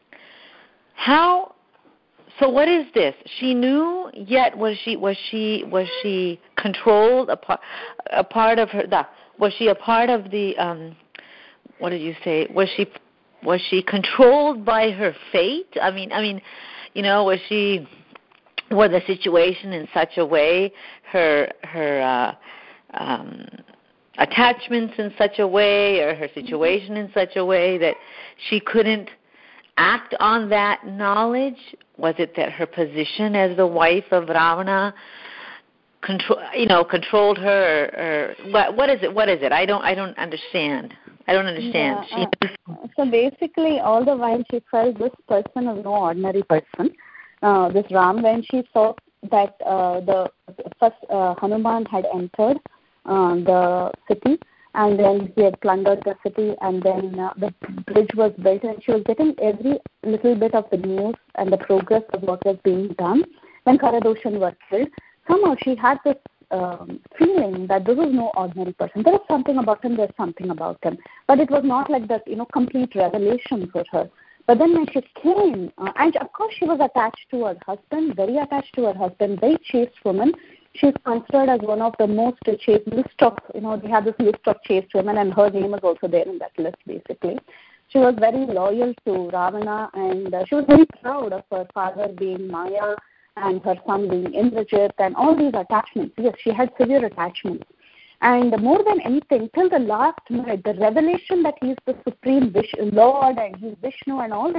how. So what is this? She knew, yet was she was she was she controlled? A part, a part of her. The, was she a part of the? Um, what did you say? Was she was she controlled by her fate? I mean, I mean, you know, was she was the situation in such a way, her her uh, um, attachments in such a way, or her situation in such a way that she couldn't act on that knowledge? Was it that her position as the wife of Ravana control, you know, controlled her, or, or what? What is it? What is it? I don't. I don't understand. I don't understand. Yeah, uh, so basically, all the while she felt this person is no ordinary person. Uh, this Ram, when she saw that uh, the first uh, Hanuman had entered uh, the city, and then he had plundered the city, and then uh, the bridge was built, and she was getting every little bit of the news and the progress of what was being done. When Karadoshan was killed, somehow she had this um, feeling that this was no ordinary person. There was something about him, there's something about him. But it was not like that, you know, complete revelation for her. But then when she came, uh, and of course she was attached to her husband, very attached to her husband, very chaste woman. She's considered as one of the most chaste list of, you know, they have this list of chaste women, and her name is also there in that list, basically. She was very loyal to Ravana, and uh, she was very proud of her father being Maya and her son being Indrajit, and all these attachments. Yes, she had severe attachments. And more than anything, till the last minute, the revelation that he is the Supreme Vish- Lord and he is Vishnu and all that,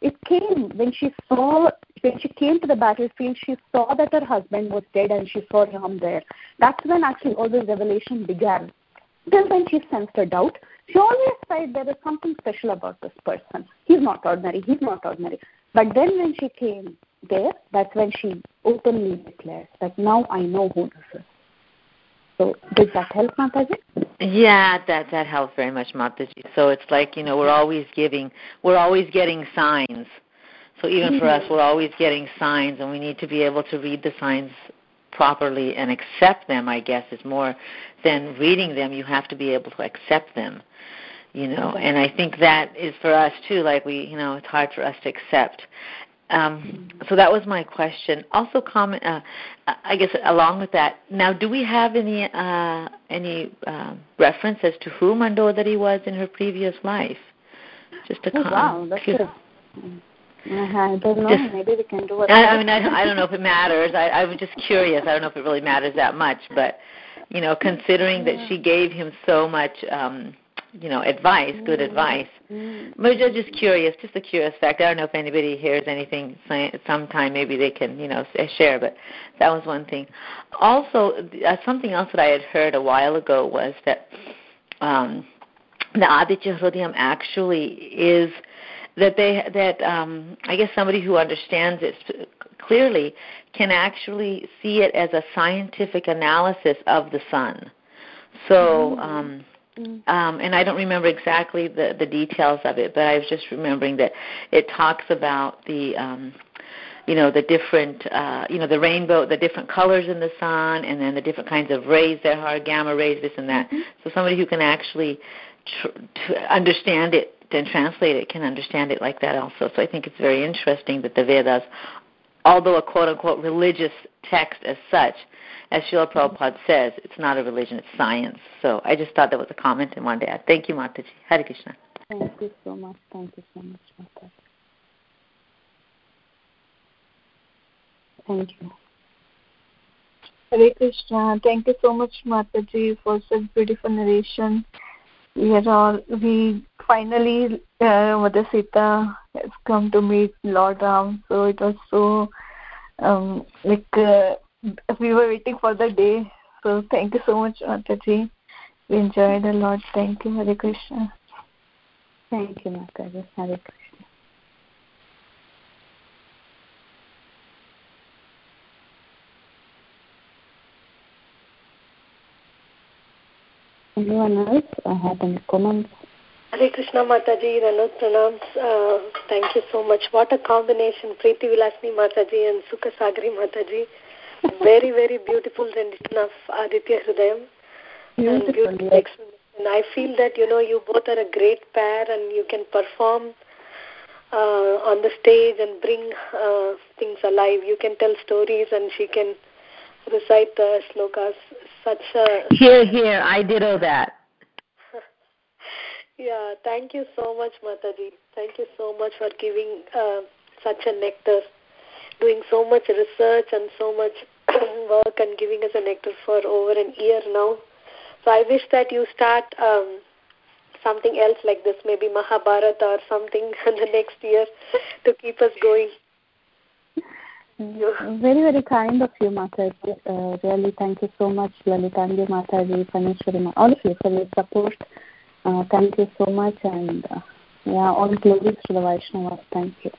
it came when she saw, when she came to the battlefield, she saw that her husband was dead and she saw him there. That's when actually all this revelation began. Till then she sensed a doubt. She always said there is something special about this person. He's not ordinary, he's not ordinary. But then when she came there, that's when she openly declared that now I know who this is. So did that help, Mataji? Yeah, that that helps very much, Mataji. So it's like, you know, we're always giving, we're always getting signs. So even mm-hmm. for us, we're always getting signs, and we need to be able to read the signs properly and accept them, I guess, is more than reading them. You have to be able to accept them, you know. And I think that is for us, too, like we, you know, it's hard for us to accept. Um, so that was my question. Also, comment. Uh, I guess along with that. Now, do we have any uh, any uh, reference as to who Mandodari was in her previous life? Just a oh, comment. Wow, that's good. I don't know. Just, Maybe we can do it. I, I mean, I, I don't know if it matters. I, I was just curious. I don't know if it really matters that much, but you know, considering that she gave him so much. Um, you know, advice, good mm. advice. Mm. But just, just curious, just a curious fact. I don't know if anybody hears anything sometime. Maybe they can, you know, share, but that was one thing. Also, uh, something else that I had heard a while ago was that um, the Aditya Hrudayam actually is that they, that um, I guess somebody who understands it clearly can actually see it as a scientific analysis of the sun. So, um, Um, and I don't remember exactly the, the details of it, but I was just remembering that it talks about the, um, you know, the different, uh, you know, the rainbow, the different colors in the sun, and then the different kinds of rays there are, gamma rays, this and that. Mm-hmm. So somebody who can actually tr- to understand it and translate it can understand it like that also. So I think it's very interesting that the Vedas, although a quote-unquote religious text as such, as Srila Prabhupada says, it's not a religion, it's science. So I just thought that was a comment and wanted to add. Thank you, Mataji. Hare Krishna. Thank you so much. Thank you so much, Mataji. Thank you. Hare Krishna. Thank you so much, Mataji, for such beautiful narration. We are all, we finally, uh, Mother Sita has come to meet Lord Ram. So it was so, um, like, uh, we were waiting for the day. So thank you so much, Mataji. We enjoyed a lot. Thank you. Hare Krishna. Thank you, Mataji. Hare Krishna. Anyone else uh, have any comments? Hare Krishna, Mataji, Ranot Pranams. Uh, thank you so much. What a combination, Preeti Vilasni Mataji and Sukha Sagari Mataji. Very, very beautiful rendition of Aditya Hrudayam. Beautiful, and beautiful yes. explanation. I feel that, you know, you both are a great pair and you can perform uh, on the stage and bring uh, things alive. You can tell stories and she can recite the slokas. Such a... Here, here, I ditto that. Yeah, thank you so much, Mataji. Thank you so much for giving uh, such a nectar, doing so much research and so much work and giving us a nectar for over an year now. So I wish that you start um, something else like this, maybe Mahabharata or something in the next year to keep us going. Very, very kind of you, Mataji. Uh, really, thank you so much, Lalitangi Mataji, Paneshwari, all of you for your support. Uh, thank you so much, and uh, yeah, all glories to the Vaishnavas. Thank you.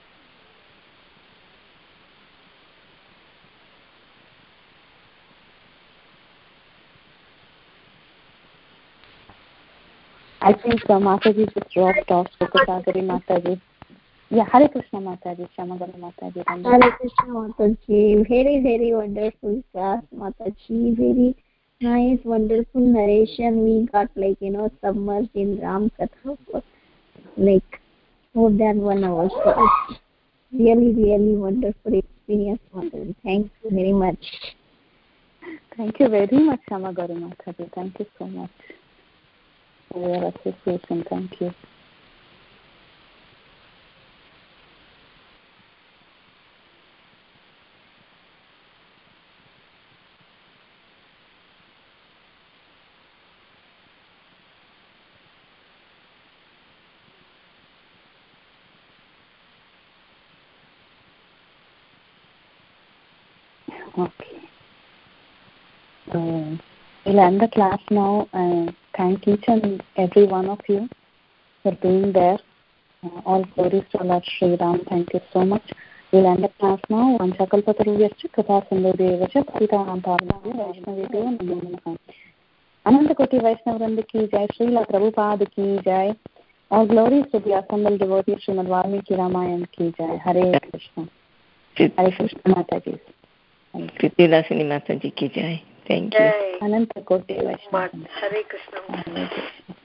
I think uh, Mataji just dropped off. Sukasagari Mataji. Yeah, Hare Krishna Mataji, Shamagari Mataji. Hare Krishna Mataji. Very, very wonderful class, Mataji. Very nice, wonderful narration. We got, like, you know, submerged in Ram Katha for like more than one hour. So it's really, really wonderful experience, Mataji. Thank you very much. Thank you very much, Shamagari Mataji. Thank you so much for your appreciation. Thank you. Okay. So we'll end the class now. Uh, thank each and every one of you for being there. Uh, all glories to Lord Sri Ram. Thank you so much. We'll end the class now. Vanchakalpatarubhyascha Katha Sindhudevascha Patitanam Pavanebhyo Vaishnavebhyo Namo Namaha. Ananta Koti Vaishnavrinda ki jai. Srila Prabhupada ki jai. All glories to the assembled devotees. Srimad Valmiki Ramayana ki jai. Hare Krishna. Hare Krishna Mataji. Priti Vilasini Mataji ki jai. Thank you. Ananta Koti Vaishnavrinda. Hare Krishna. Hare Krishna.